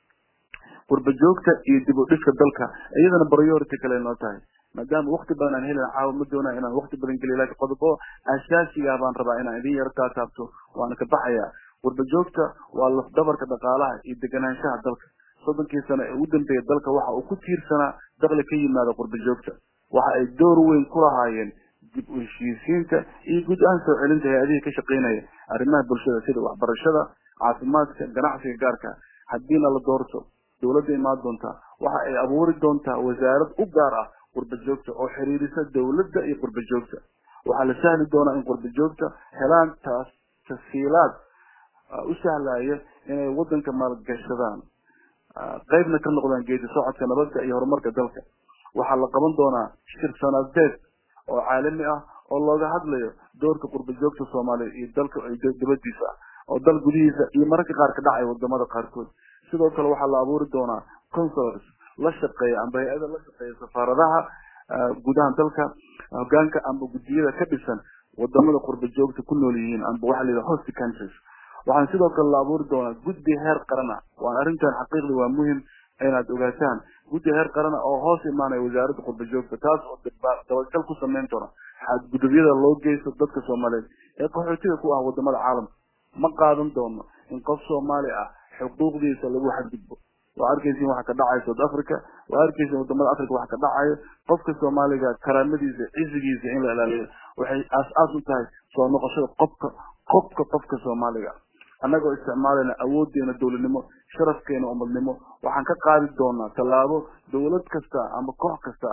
qurba joogta iyo dib u dhiska dalka iyadana priority kale noo tahay maadaama waqti badan aan helin caawimo doonaa inaan waqti badan geliyo laakiin qodobo asaasiga baan rabaa inaan idin yar taabto waan ka baxayaa qurba joogta waa laf dabarka dhaqaalaha iyo deganaanshaha dalka 30 sano ee ugu dambeeyay dalka waxa uu ku tiirsanaa dakhli ka yimaada qurba joogta waxa ay door weyn ku lahaayeen dib u heshiisiinta iyo guud ahaan soo celinta hay'adaha ka shaqeynaya arrimaha bulshada sida waxbarashada caafimaadka ganacsiga gaarka haddii la doorto dawladda imaan doonta waxa ay abuuri doontaa wasaarad u gaar ah qurba joogta oo xiriirisa dawladda iyo qurba joogta waxa la sahli doonaa in qurba joogta helaan tasiilaad u sahlaya inay wadanka maalgashadaan qaybna ka noqdaan geedi socodka nabadda iyo horumarka dalka waxa la qaban doonaa shir sanadeed oo caalami ah oo looga hadlayo doorka qurba joogta Soomaaliya iyo dalka ay dibadiisa oo dal gudihiisa iyo mararka qaar ka dhacay wadamada qaarkood sidoo kale waxa la abuuri doonaa consuls la shaqeeya amba hay'adaha la shaqeeya safaaradaha gudaha dalka hoggaanka amba gudiyada ka dhisan wadamada qurba joogta ku nool yihiin amba waxa la yiraahdo host countries waxaan sidoo kale la abuuri doonaa guddi heer qaran ah waa arrintan xaqiiqdi waa muhiim inaad ogaataan guddi heer qaran oo hoos imaanaya wasaaradda qurba joogta taas oo dabagal ku sameyn doona xadgudubyada loo geysto dadka Soomaaliyeed ee qaxootiga ku ah wadamada caalamka ma qaadan doono in qof Soomaali ah xuquuqdiisa lagu xadgudbo وأركيسين واحد كدعاء سود أفريقيا وأركيسين ودمر أفريقيا واحد كدعاء قفك الصومالي كرامديز عزيز إن لا وحي أساس تاعي سو نقشة قفك الصومالي أنا جو استعمالنا أودي أن الدولة نمو شرف كينو أمر نمو وحن كقارب دونا تلابو دولة كستا أما كوح كستا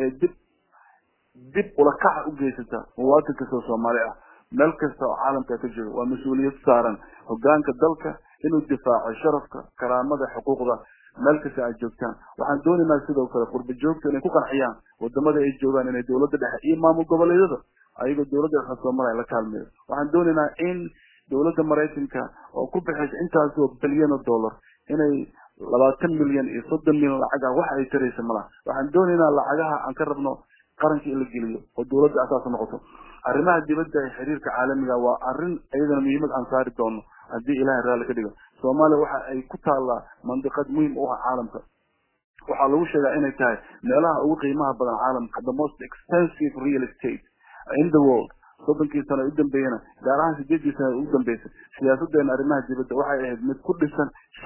dib ula kac u geysata muwaadinka Soomaaliya meel kasta oo caalamka ka jiro waa mas'uuliyad saaran hogaanka dalka inuu difaaco sharafka karaamada xuquuqda meel kasta ay joogtaan waxaan doonaynaa sidoo kale qurba joogta inay ku qanciyaan wadamada ay joogaan inay dawladda dhexe iyo maamul goboleedyada ayagoo dawladda Soomaaliya la kaalmeeyo waxaan doonaynaa in dawladda Mareykanka oo ku bixisay intaas oo bilyan oo dollar inay 20 milyan iyo 30 milyan lacag wax ay tirayso malaha waxaan doonaynaa lacagaha aan ka rabno qaranka ila geliyo oo dawladda asaas noqoto arrimaha dibadda ee xiriirka caalamiga waa arrin ayadana muhiimad aan saari doono hadii Ilaahay raali ka dhigo Soomaaliya waxa ay ku taalaa mandiqad muhiim u ah caalamka waxa lagu sheegaa inay tahay meelaha ugu qiimaha badan caalamka the most expensive real estate in the world sodonkii sano u dambeeyana gaar ahaan 8 sano u dambeysay siyaasadda arrimaha dibadda waxay ahayd mid ku dhisan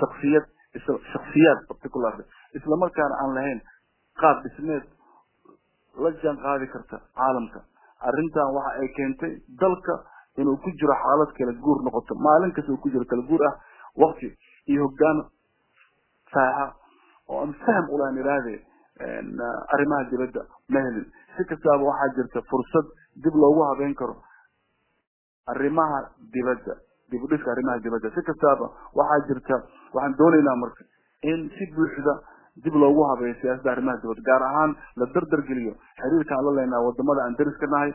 shakhsiyad particular isla markaana aan lahayn qaab dhismeed la jaan qaadi karta caalamka arrintan waxa ay keentay dalka inuu ku jiro xaalad kala guur noqoto maalin kasta uu ku jiro kala guur ah waqti iyo hoggaan saaxa oo aan faham u laan iraade arrimaha dibadda mehelin si kastaba waxaa jirta fursad dib loogu habeyn karo arrimaha dibadda dib u dhiska arrimaha dibadda si kastaba waxaa jirta waxaan doonaynaa marka in si buuxda dib loogu habeeyo siyaasadda arrimaha dibadda gaar ahaan la dardar geliyo xiriirka aan la leenahay wadamada aan dariska nahay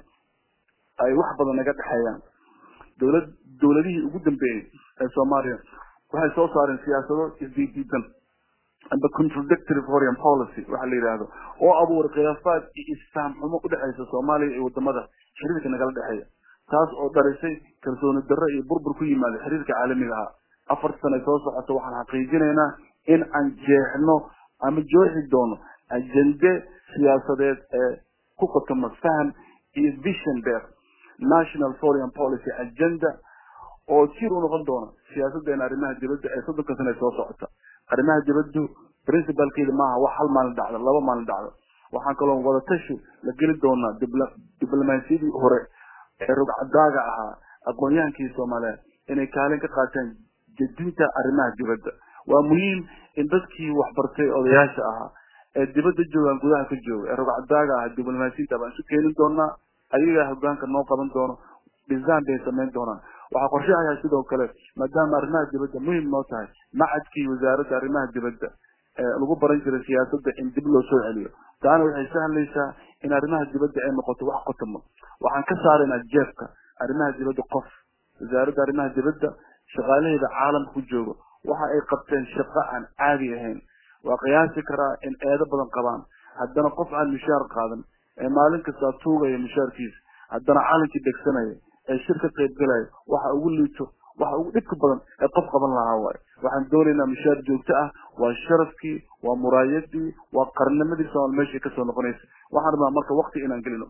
ay wax badan naga dhaxeeyaan dawladihii ugu dambeeyay ee Soomaaliya waxay soo saareen siyaasado isdiidan and the contradictory foreign policy waxa la yiraahdo oo abuur khilaafaad iyo isfahan xumo u dhaxaysa Soomaaliya iyo wadamada xiriirka naga dhaxeeya taas oo dharisay kalsooni darro iyo burbur ku yimaada xiriirka caalamiga ah 4 sano soo socota waxaan xaqiijinaynaa in aan jeexno ama jooxi doono ajende siyaasadeed ee ku qotoma faham iyo vision dheer national foreign policy agenda oo sir u noqon doona siyaasadda arrimaha dibadda ee 30 sano soo socota arrimaha dibaddu principalkeeda maaha wax hal maalin dhacdo laba maalin dhacdo waxaan kaloo wada tashi la geli doonaa diblomaasiyadii hore ee rugcadaaga ahaa aqoonyahankii Soomaaliyeed inay kaalin ka qaataan jadinta arrimaha dibadda waa muhiim in dadkii wax bartay odayaasha ahaa ee dibadda joogan gudaha ka jooga ee rugcadaaga ah diblomaasiyada baan isu keenin doonaa ayaga hoggaanka noo qaban doono design bay sameyn doonaan waxa qorshaha sidoo kale maadaama arrimaha dibadda muhiim noo tahay macadkii wasaaradda arrimaha dibadda lagu baran jiray siyaasadda in dib loo soo celiyo taana waxay sahlaysaa in arrimaha dibadda ay noqoto wax qotamo waxaan ka saaraynaa jeefka arrimaha dibadda qof wasaaradda arrimaha dibadda shaqaalaheeda caalamka ku joogo waxa ay qabteen shaqo aan caadi ahayn waa qiyaasi karaa in eedo badan qabaan haddana qof aan mishaar qaadan ee maalin kasta tuugaya mishaarkiisa haddana caalankii degsanaya ee shirka qayb galaya waxa ugu liito waxa ugu dhibka badan ee qof qaban lahaa waay waxaan doonaynaa mishaar joogto ah waa sharafkii waa muraayadii waa qarnimadii Soomaaliya meeshii ka soo noqonaysa waxaan rabaa marka waqti inaan gelino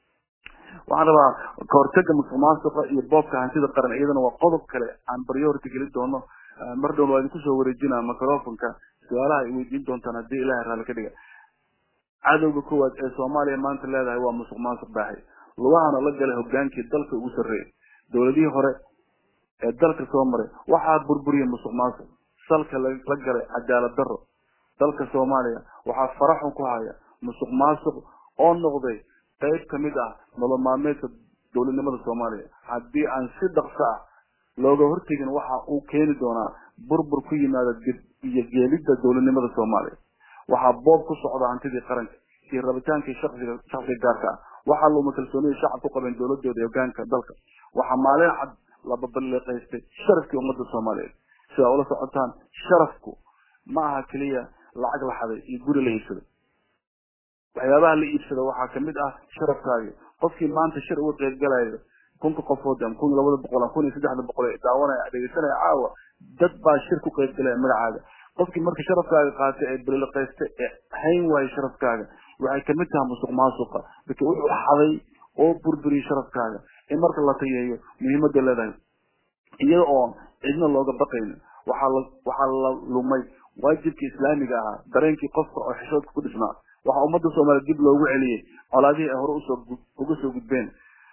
waxaan rabaa ka hortagga musuqmaasuqa iyo boobka hantida qaran iyadana waa qodob kale aan priority gelin doono mar dhow waan ku soo wareejinaa microphone-ka su'aalaha ay weydiin doontaan haddii Ilaahay raali ka dhiga cadawga koowaad ee Soomaaliya maanta leedahay waa musuqmaasuq baahay lugaana la galay hogaankii dalka ugu sarreeyay dawladihii hore ee dalka soo maray waxaa burburiyay musuqmaasuq salka la galay cadaalad darro dalka Soomaaliya waxaa faraxun ku haya musuqmaasuq oo noqday qayb kamid ah nolol maalmeedka dawladnimada Soomaaliya haddii aan si dhaqso ah looga hortagin waxa uu keeni doonaa burbur ku yimaada dib iyo geelidda dawladnimada Soomaaliya waxa boob ku socda hantidii qaranka iyo rabitaankii shakhsiga gaarka ah waxa loo kalsooniyay shacabku qabeen dawladooda iyo hoggaanka dalka waxa maalin cad la babalqaystay sharafkii ummadda Soomaaliyeed sida ula socotaan sharafku ma aha kaliya lacag la xaday iyo guri la iibsaday waxyaabaha la iibsado waxaa kamid ah sharafkaaga qofkii maanta shir uga qayb galayo kunka qofood ama 200 300 daawanaya dhageysanaya caawa dad baa shir ku qayb galay magacaaga qofkii marka sharafkaaga qaatay ee bilaqaystay hayn way sharafkaaga waxay kamid tahay musuqmaasuqa dadka wuxuu xaday oo burburiyay sharafkaaga in marka la tayeeyo muhiimadda leedahay iyadoo cidna looga baqayn waxa la lumay waajibkii islaamiga ahaa dareenkii qofka oo xishoodka ku dhisnaa waxa ummadda Soomaaliyeed dib loogu celiyay colaadihii ay hore uga soo gudbeen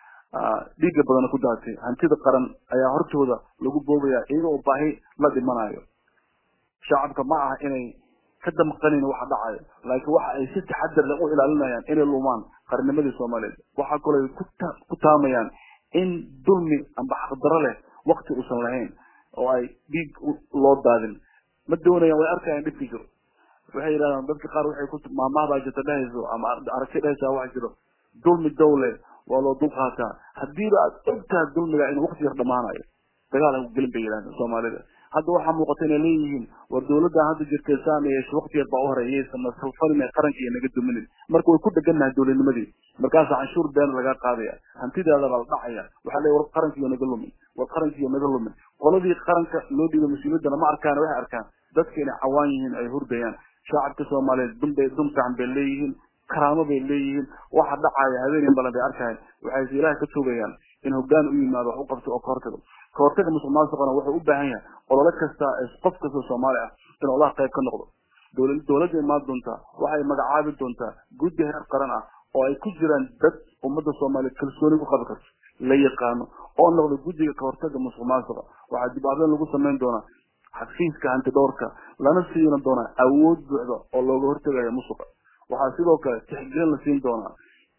dhiigga badan ku daatay hantida qaran ayaa hortooda lagu boobayaa iyagoo baahi la dhimanayo shacabka ma aha inay ka damqanin waxa dhacayo laakiin waxa ay si taxaddar leh u ilaalinayaan inay lumaan qarnimadii Soomaaliyeed waxa kale ku taamayaan in dulmi amba xaqdaro leh waqti uusan lahayn oo ay dhiig loo daadin ma doonayaan way arkayaan dhibka jiro waxay yiraahdaan dadka qaar waxay ku maamaha jirta dhahayso ama aragti dhahaysa wax jiro dulmi dawle waa loo dulqaataa haddii aad ogtahay dulmiga in waqti yar dhamaanayo dagaal ku gelin bay yiraahdaan Soomaalida hadda waxa muuqata inay leeyihiin war dawladda hadda jirtay saameeyay waqti yar baa u horeeyay sanadka falmay qaranka iyo naga dumin marka way ku dhaganahay dawladnimadii markaas canshuur been laga qaadaya hantidaada la dhacaya waxa leeyahay war qaranka iyo naga lumin war qaranka iyo naga lumin qoladii qaranka loo dhiibay mas'uuliyadda ma arkaan wax arkaan dadka inay cawaan yihiin ay hurdayaan shacabka Soomaaliyeed dumtaan bay leeyihiin karaamo bay leeyihiin waxa dhacaya habeenin balan bay arkayaan waxay Ilaahay ka toogayaan in hoggaan u yimaado wax u qabto oo koortaga musuqmaasuqana wuxuu u baahan yahay olole kasta ee qof kasta Soomaali ah in Allah qayb ka noqdo dawladda ma doonta waxay magacaabi doontaa guddi heer qaran ah oo ay ku jiraan dad ummadda Soomaaliyeed kalsooni ku qabi karto la yaqaano oo noqdo guddiga koortaga musuqmaasuqa waxa dibadda lagu sameyn doonaa xafiiska hanti dhowrka lana siin doonaa awood buuxda oo looga hortagayo musuqa waxa sidoo kale tixgelin la siin doonaa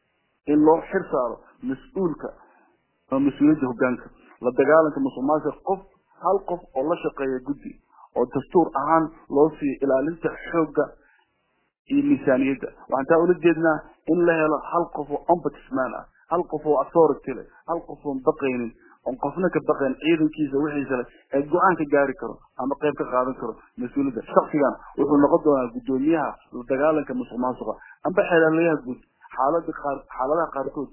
in loo xirsaaro mas'uulka ama mas'uuliyadda hoggaanka la dagaalanka musuqmaasuqa hal qof oo la shaqeeya guddi oo dastuur ahaan loo sii ilaalinta xoogga iyo miisaaniyadda waxaan taa ula jeednaa in la helo hal qof oo ombudsman ah hal qof oo authority leh hal qof oo baqaynin on qofna ka baqayn ciidankiisa wixiisa leh ee go'aan ka gaari karo ama qayb ka qaadan karo mas'uuliyadda shakhsigan wuxuu noqon doonaa gudoomiyaha la dagaalanka musuqmaasuqa amba xeeladaha guud xaaladaha qaarkood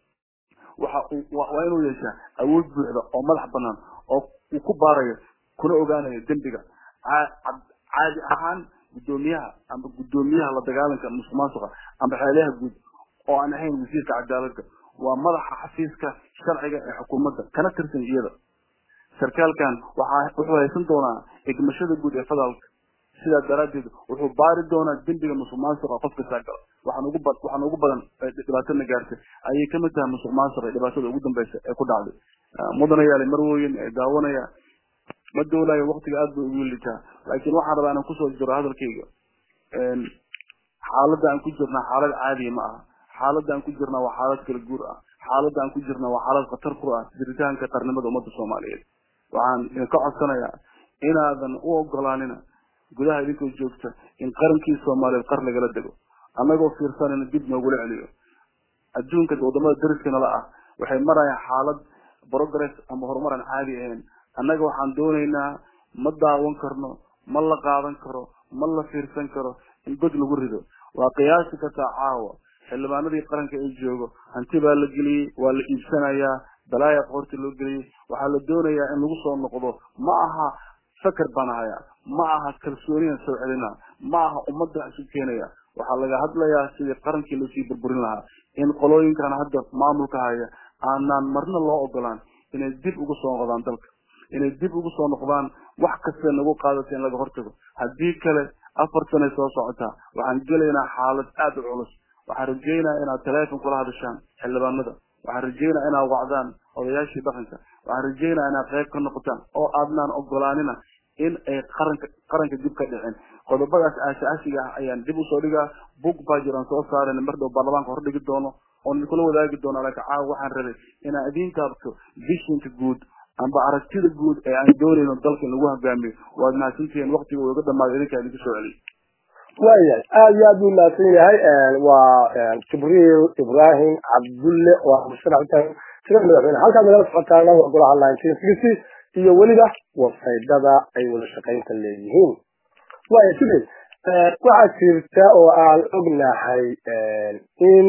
waa inuu yeeshaa awood buuxda oo madax banaan oo uu ku baarayo kuna ogaanayo dembiga caadi ahaan gudoomiyaha la dagaalanka musuqmaasuqa amba xeeladaha guud oo aan ahayn wasiirka cadaaladda waa madaxa xafiiska sharciga ee xukuumadda kana tirsan iyada sarkaalkan wuxuu haysan doonaa igmashada guud ee federaalka sida daraadeed wuxuu baari doonaa dembiga musuqmaasuqa qofka saagal waxaan ugu badan dhibaatana gaartay ayay ka mid tahay musuqmaasuqa dhibaatada ugu dambaysa ee ku dhacday mudanayaal marwooyin ee daawanaya ma doolayo waqtiga aad buu ugu liitaa laakiin waxaan rabaa inaan kusoo jiro hadalkayga xaaladda aan ku jirnaa xaalad caadi ma aha xaaladda aan ku jirnaa waa xaalad kala guur ah xaaladda aan ku jirnaa waa xaalad khatar ku ah jiritaanka qarnimada ummadda Soomaaliyeed waxaan idinka codsanayaa inaadan u ogolaanina gudaha idinkoo joogta in qarankii Soomaaliyeed qar lagala dego annagoo fiirsanayna dib noogula celiyo adduunka wadamada dariskana la ah waxay marayaan xaalad progress ama horumar aan caadi ahayn annaga waxaan doonaynaa ma daawan karno ma la qaadan karo ma la fiirsan karo in god lagu rido waa qiyaasi kartaa caawa xildhibaanadii qaranka ay joogo hanti baa la geliyey waa la iibsanayaa balaaya qoorta loo geliyey waxaa la doonayaa in lagu soo noqdo ma aha fakar banahaya ma aha kalsooniyan soo celina ma aha ummadda isu keenaya waxaa laga hadlayaa sidii qarankii loo sii burburin lahaa in qolooyinkan hadda maamulka haya aanaan marna loo ogolaan inay dib ugu soo noqdaan dalka inay dib ugu soo noqdaan wax kasta nagu qaadato in laga hortago haddii kale 4 sano soo socota waxaan gelaynaa xaalad aad u culus waxaan rajaynayaa inaad telefoon kula hadashaan xildhibaanada waxaan rajaynayaa inaad wacdaan odayaashii dhaqanka waxaan rajaynayaa inaad qayb ka noqotaan oo aadnaan ogolaanina in ay qaranka dib ka dhicin qodobadaas aasaasiga ah ayaan dib u soo dhigaa book baa jiraan soo saareen mar dhow baarlamaanka hor dhigi doono oo kula wadaagi doono laakiin caawa waxaan rabay inaan idin taabto visionka guud amba aragtida guud ee aan doonayno dalka lagu hogaamiyo waad mahadsantihiin waqtiga uu uga dhamaaday idinka idinku soo celiyay waayahay aad iyo aad buu mahadsan yahay waa Jibriil Ibrahim Cabdulle oo musharaxan sida madaxweyne halka madaxda socotaana waa golaha 1960 iyo waliba wasaydada ay wada shaqaynta leeyihiin waayahay Jibriil waxa jirta oo aan ognahay in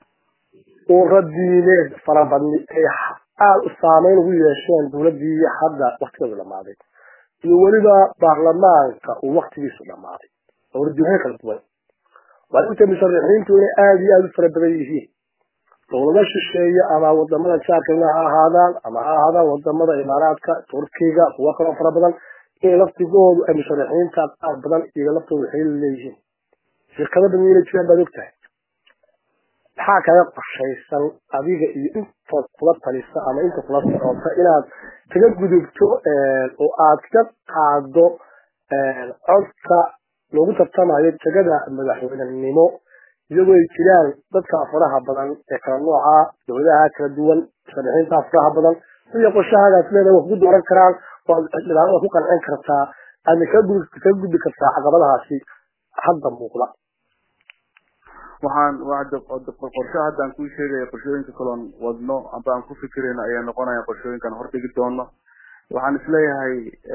uu radiineed farabadni ay aad u saameyn ugu yeesheen dawladdii hadda waqtigeedu dhamaaday iyo waliba baarlamaanka uu waqtigiisu dhamaaday oo radiineed kala duwan waa inta musharaxiintu inay aad iyo aad u fara badan yihiin dawladaha shisheeye ama wadamada jaarka ha ahaadaan ama ha ahaadaan wadamada Imaaraadka Turkiga kuwa kale fara badan in laftigoodu ay musharaxiinta qaar badan iyaga laftooda waxay leeyihiin shirkado badan inay jiraan baad ogtahay maxaa kaga qorshaysan adiga iyo inta kula talisa ama inta kula socota inaad kaga gudubto oo aad ka qaado codka loogu tartamayo tagada madaxweynenimo iyagoo ay jiraan dadka faraha badan ee kala nooca dowladaha kala duwan musharaxiinta faraha badan iyo qorshahaas leedahay wax ku dooran karaan oo dhinaca ku qancin kartaa aad ka gudbi kartaa caqabadahaasi hadda muuqda waxaan qorshaha hadda aan ku sheegay qorshooyinka kaloon wadno amba aan ku fikirayna ayaa noqonaya qorshooyinkan hordhigi doono waxaan isleeyahay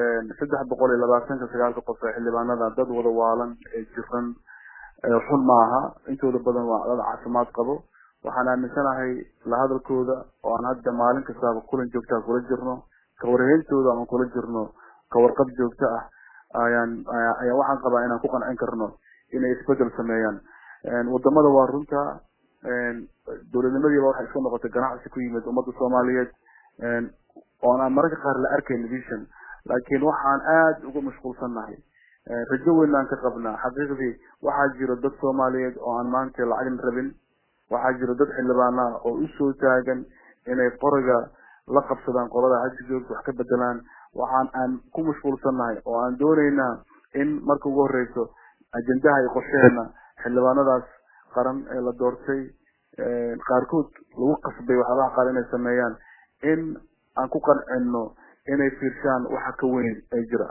329 qof ee xildhibaanada dad wada waalan ee jiran xun maaha intooda badan waa dad caafimaad qabo waxaan aaminsanahay la hadalkooda oo aan hadda maalin kasta kulan joogta kula jirno ka warheentooda aan kula jirno ka warqab joogta ah ayaa waxaan qabaa inaan ku qancin karno inay isbedel sameeyaan wadamada waa runta dowladnimadiiba waxay iska noqotay ganacsi ku yimid ummadda Soomaaliyeed oo aan mararka qaar la arkayn vision laakiin waxaan aad ugu mashquulsanahay rajo weyn aan ka qabnaa xaqiiqdii waxaa jira dad Soomaaliyeed oo aan maanta lacag rabin waxaa jira dad xildhibaan ah oo u soo taagan inay qoriga la qabsadaan qolada hajjoog wax ka bedelaan waxaan aan ku mashquulsanahay oo aan doonaynaa in marka ugu horeyso ajendaha ay qorsheena xildhibaanadaas qaran ee la doortay qaarkood lagu qasbay waxyaalaha qaar inay sameeyaan in aan ku qancino inay fiirshaan waxa ka weyn ay jira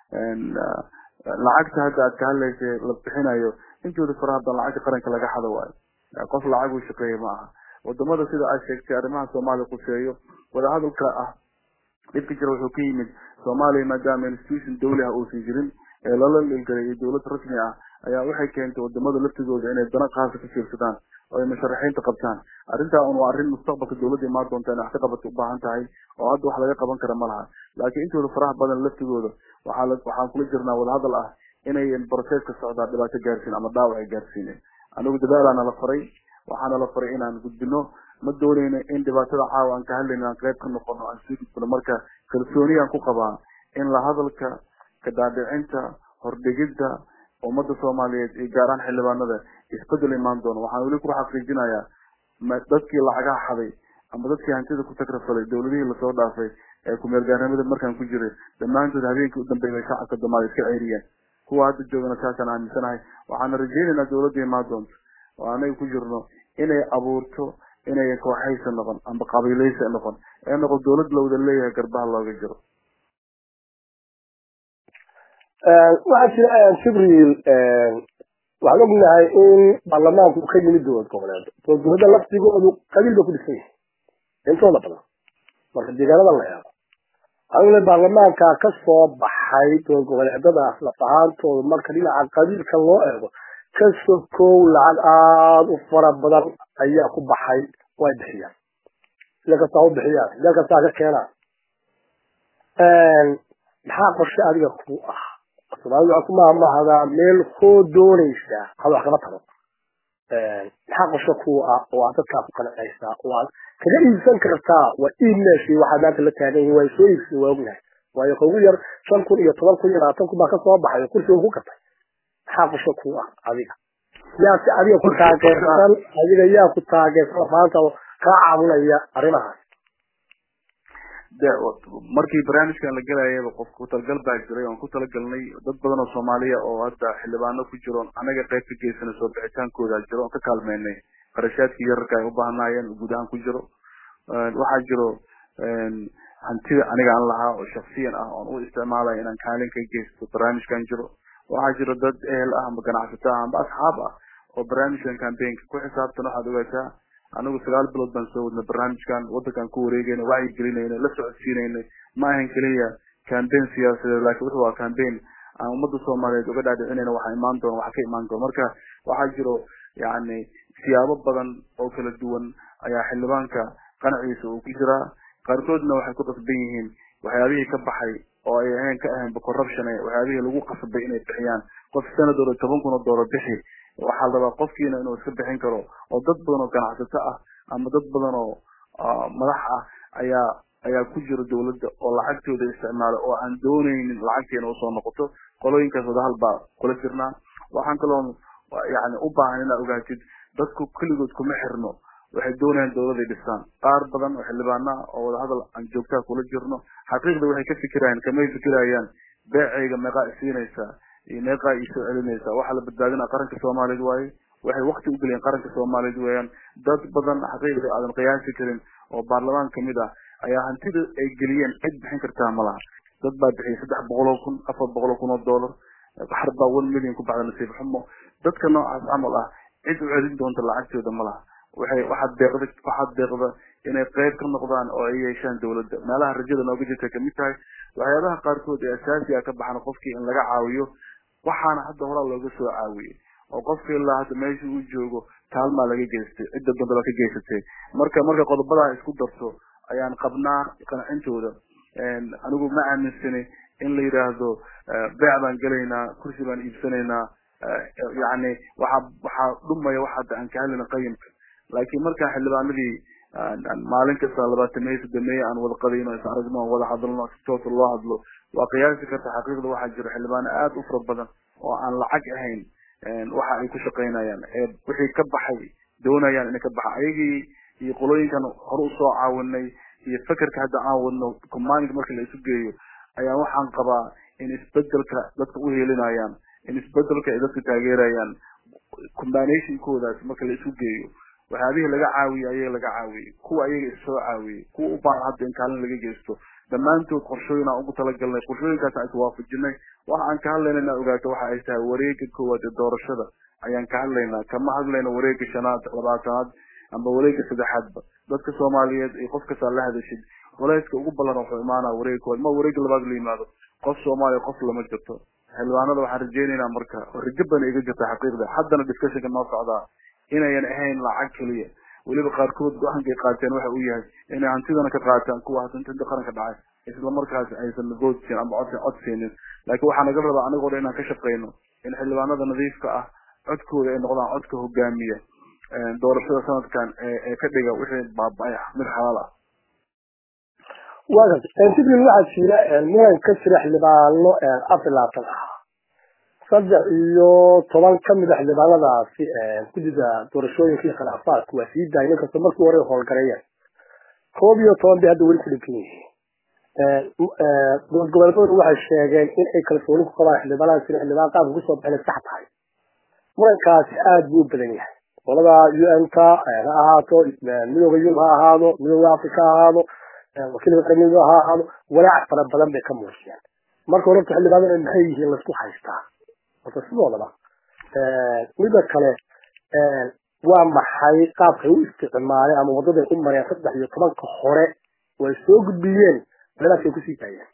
lacagta hadda aad ka hadlaysay la bixinayo intooda faraha badan lacagta qaranka laga xado waayo qof lacag uu shaqeeyo ma aha wadamada sida ay sheegtay arrimaha Soomaaliya ku sheeyo wada hadalka ah dhibka jira wuxuu ka yimid Soomaaliya maadaama institution dawli ah oo jirin ee la leeyahay dawlad rasmi ah ayaa waxay keentay wadamada laftigooda inay dana qaas ka fiirsadaan oo ay musharaxiinta qabtaan arrinta waa arrin mustaqbalka dawladda ma doonta inay wax ka qabato u baahan tahay oo hadda wax laga qaban kara ma laha laakiin intooda faraha badan laftigooda waxaan kula jirnaa wada hadal ah inay processka socda dhibaato gaarsiin ama dhaawac ay gaarsiineen anigu dadaalana la faray waxaana la faray inaan gudbino ma doonayno in dhibaatada caawa aan ka hadlayno aan qayb ka noqono aan sii gudbino marka kalsooni aan ku qabaa in la hadalka ka daadhicinta hordhigida ummadda Soomaaliyeed ee gaaraan xildhibaanada isbedel imaan doono waxaan wali ku xaqiijinayaa dadkii lacagaha xaday ama dadkii hantida ku takrafalay dawladihii la soo dhaafay ee ku meel gaarnimada markaan ku jiray dhammaantood habeenkii u dambeeyay shacabka Soomaaliyeed iska ceyriyeen kuwa hadda joogana saasaan aaminsanahay waxaan rajaynaynaa dawladda imaan doonto oo anaga ku jirno inay abuurto inay kooxaysa noqon amba qabiilaysa noqon ee noqon dawlad la wada leeyahay garbaha looga jiro waxaa jira Jibriil waxaan ognahay in baarlamaanku ka yimid dowlad goboleed dowladda laftigoodu qabiil ba ku dhisay intooda badan marka deegaanada la eego awla baarlamaanka ka soo baxay dowlad goboleedada lafahaantooda marka dhinaca qabiilka loo eego ka soo koow lacag aad u fara badan ayaa ku baxay way bixiyaan laga soo bixiyaan laga soo ka keenaa maxaa qorshe adiga ku ah sababta kuma hada meel ko doonaysa hada kala tago maxaa qorshe ku ah oo dadka ku qanacaysa oo kaga iibsan kartaa waa iimayshi waxa maanta la taagan way soo iibsi waagnahay waayo ugu yar 5,000 iyo 10,000 iyo 20,000 baa ka soo baxay kursi uu ku katay maxaa qorshe ku ah adiga yaa si adiga ku taageersan adiga yaa ku taageersan faanta ka caawinaya arrimahaas markii barnaamijkan la galayay qofku talgal baa jiray oo ku talagalnay dad badan oo Soomaaliya oo hadda xildhibaano ku jiro anaga qayb ka geysana soo bixitaankooda jiro oo ka kaalmeynay qarashaadkii yarka ay u baahnayeen gudahan ku jiro waxa jiro hantida aniga aan lahaa oo shakhsiyan ah oo u isticmaalay inaan kaalin ka geysto barnaamijkan jiro waxa jiro dad ehel ah ama ganacsato ah ama asxaab ah oo barnaamijkan campaign ku xisaabtan waxa ogaataa anigu 9 bilood baan soo wadnay barnaamijkan wadankan ku wareegayna wacyi gelinayna la socodsiinayna ma ahan kaliya campaign siyaasadeed laakiin wuxuu waa campaign aan ummadda Soomaaliyeed uga dhaadhicinayna waxa imaan doona waxa ka imaan doona marka waxa jiro yaani siyaabo badan oo kala duwan ayaa xildhibaanka qanaciisa uu ku jira qaarkoodna waxay ku qasban yihiin waxyaabihii ka baxay oo ay ahayn ka ahayn corruption waxyaabihii lagu qasbay inay bixiyaan qof sanadooda 10,000 doolar bixi waxa la rabaa qofkiina inuu iska bixin karo oo dad badan oo ganacsato ah ama dad badan oo madax ah ayaa ayaa ku jira dawladda oo lacagtooda isticmaalo oo aan doonaynin lacagteena usoo noqoto qolooyinkaas wada halbaa kula jirnaa waxaan kaloo yani u baahan inaad ogaatid dadku keligood kuma xirno waxay doonayaan dawladay dhisaan qaar badan oo xildhibaana oo wada hadal aan joogtaa kula jirno xaqiiqda waxay ka fikirayaan kamay fikirayaan beecayga meeqaa isiinaysaa iyo meeqaa isoo celinaysaa waxaa la badbaadinaa qaranka soomaaliyeed waaye waxay waqti u geliyeen qaranka soomaaliyeed weeyaan dad badan xaqiiqda aadan qiyaasi karin oo baarlamaan kamid ah ayaa hantida ay geliyeen cid bixin kartaa ma laha dad baa bixiyay 300 kun 400 kun oo dollar qaar baa 1 million ku bacda nasiib xumo dadka noocaas camal ah cid u celin doonta lacagtooda ma laha waxaad deeqda inay qayb ka noqdaan oo ay yeeshaan dawladda meelaha rajada nooga jirta kamid tahay waxyaabaha qaarkood ee asaasiga ka baxana qofkii in laga caawiyo waxaana hadda horaa looga soo caawiyey oo qofka ilaa hadda meesha uu joogo taalmaa laga geystay cidda dambe ka geysatay marka qodobbada isku darto ayaan qabnaa qancintooda anigu ma aaminsani in la yiraahdo beec baan galaynaa kursi baan iibsanaynaa yani waxa dhumaya waxa aan ka helina qayimka laakiin marka xildhibaanadii maalin kasta 20 May aan wada qadayno isaragno wada hadalno toos loo hadlo waa qiyaasi karta xaqiiqda waxa jira xildhibaan aad u fara badan oo aan lacag ahayn waxa ay ku shaqeynayaan wixii ka baxay doonayaan in ka baxa ayagii iyo qolooyinkan hor u soo caawinay iyo fakarka hadda aan wadno command marka la isu geeyo ayaa waxaan qabaa in isbedelka dadka u heelinayaan in isbedelka ay dadka taageerayaan combination koodaas marka la isu geeyo waxaadii laga caawiyo ayaga laga caawiyo kuwa ayaga soo caawiyo kuwa u baahan hadda in kaalin laga geysto dhammaantood qorshooyin aan ugu talagalnay qorshooyinkaas aan waafajinay waxa aan ka hadlaynaa ogaato waxa ay tahay wareegga koowaad ee doorashada ayaan ka hadlaynaa kama hadlayno wareegga shanaad labaatanaad amba wareegga saddexaadba dadka Soomaaliyeed ee qof kasta la hadashid qolayska ugu badan wuxuu imaanaa wareeg koowaad ma wareeg labaad la yimaado qof Soomaali qof lama jirto xilwaanada waxaan rajaynaynaa marka rajaban iga jirta xaqiiqda haddana discussion ma socda inayan ahayn lacag kaliya waliba qaarkood go'aanka ay qaateen waxa uu yahay inay hantidana ka qaataan kuwa hantida qaranka dhacay isla markaas aysan negotiation ama codsiinin laakiin waxaan naga rabaa anagoo dhan inaan ka shaqeyno in xildhibaanada nadiifka ah codkooda ay noqdaan codka hogaamiya doorashada sanadkan ee ka dhiga wixii baabay mid xalaal ah waaga sidii waxa jira muran ka jira xildhibaano aflaatan ah saddex iyo 10 kamid ah xildhibaanadaasi guddiga doorashooyinka khilaafaadka waa sii daayeen kasta markii hore howlgalayeen 11 bay hadda weli ku dhigeen gobolkoodu waxay sheegeen in ay kalsooni ku qabaan xildhibaanada sida xildhibaan qaab ugu soo baxay sax tahay murankaasi aad buu badan yahay qolada UN-ka ha ahaato midowga Yurub ha ahaado midowga Afrika ha ahaado wakiilka qaranimada ha ahaado walaac fara badan bay ka muujiyeen marka hore xildhibaanada maxay yihiin la isku haystaa sidoo midda kale waa maxay qaabkay u isticmaaleen ama wadada u mareen 13 hore way soo gudbiyeen meelaha ku sii taayeen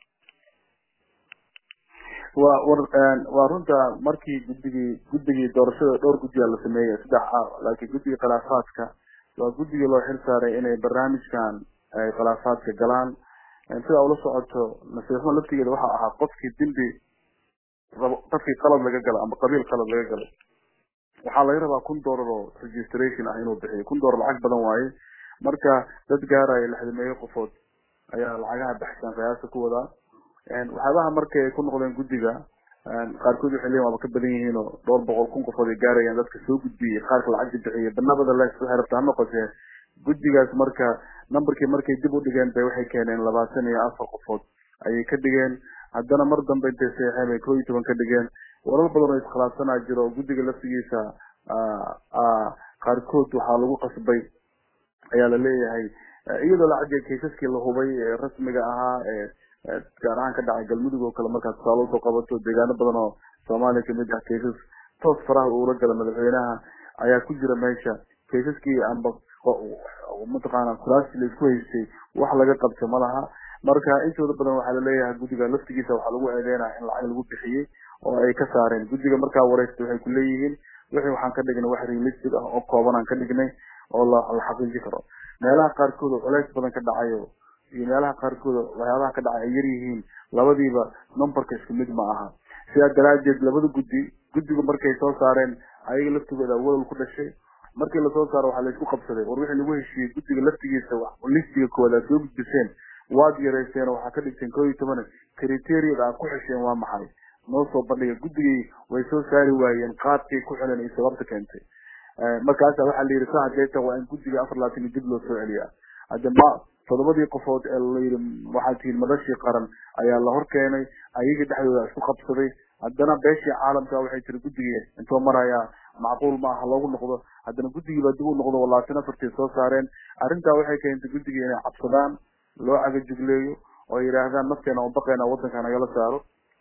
waa runta markii guddigii doorashada dhowr guddiga la sameeyay saddex laakiin guddiga khilaafaadka waa guddiga loo xil saaray inay barnaamijkan ay khilaafaadka galaan sida ula socoto nasiixo laftigeeda waxa ahaa qofkii dambi qofkii qalad laga galo ama qabiil qalad laga galo waxaa laga rabaa $1 oo registration ah inuu bixiyo $1 lacag badan waaye marka dad gaaraya 60 qofood ayaa lacagaha baxsan qiyaasta ku wada waxaabaha markay ku noqdeen guddiga qaarkood waxay leeyihiin waa ka badan yihiin oo 200 kun qofood ay gaarayaan dadka soo gudbiyay qaarka lacag bixiyay banabada la isku xirtaa noqotay guddigaas marka numberkii markay dib u dhigeen bay waxay keeneen 24 qofood ayay ka dhigeen haddana mar dambe intay saxeeyay 12 ka dhigeen warar badan oo iskhilaafsanaa jiro guddiga laftigiisa qaarkood waxaa lagu qasbay ayaa la leeyahay iyadoo lacag kiisaskii la hubay ee rasmiga ahaa ee gaar ahaan ka dhacay galmudug oo kale markaas soo soo qabato deegaano badan oo Soomaaliya kamid ah kiisas toos faraha uu la galay madaxweynaha ayaa ku jira meesha kiisaskii amba mutaqaana kuraasi la isku haystay wax laga qabto malaha marka intooda badan waxaa la leeyahay guddiga laftigiisa waxaa lagu eedeynaa in lacag lagu bixiyay oo ay ka saareen guddiga markaa wareegtay waxay ku leeyihiin wixii waxaan ka dhignay wax realistic ah oo kooban aan ka dhignay oo la xaqiijin karo meelaha qaarkood oo culays badan ka dhacayo iyo meelaha qaarkood waxyaabaha ka dhacay yar yihiin labadiiba numberka isku mid ma aha sida daraadeed labada guddiga markay soo saareen ayaga laftigooda walal ku dhashay markii la soo saaro waxa la isku qabsaday war wixii lagu heshiiyay guddiga laftigiisa wax listiga kooda soo gudbiseen waad yareyseen waxa ka dhigteen 12 criteria ku xisheen waa maxay noo soo bandhigay guddigii way soo saari waayeen qaabkii ku xilan iyo sababta keentay markaas waxa la yiri saacadeyta waa in guddiga 24 dib loo soo celiyaa hadaba todobadii qofood ee la yiri waxa tiin madashii qaran ayaa la hor keenay ayaga dhexdooda isku qabsaday haddana beeshii caalamka waxay tiri guddiga intoo maraya macquul ma aha loogu noqdo haddana guddiga baa dib u noqdo walaasina afartii soo saareen arrinta waxay keentay guddiga inay cabsadaan loo cagajugleeyo oo yiraahdaan nafteena oo baqayna wadankan ayala saaro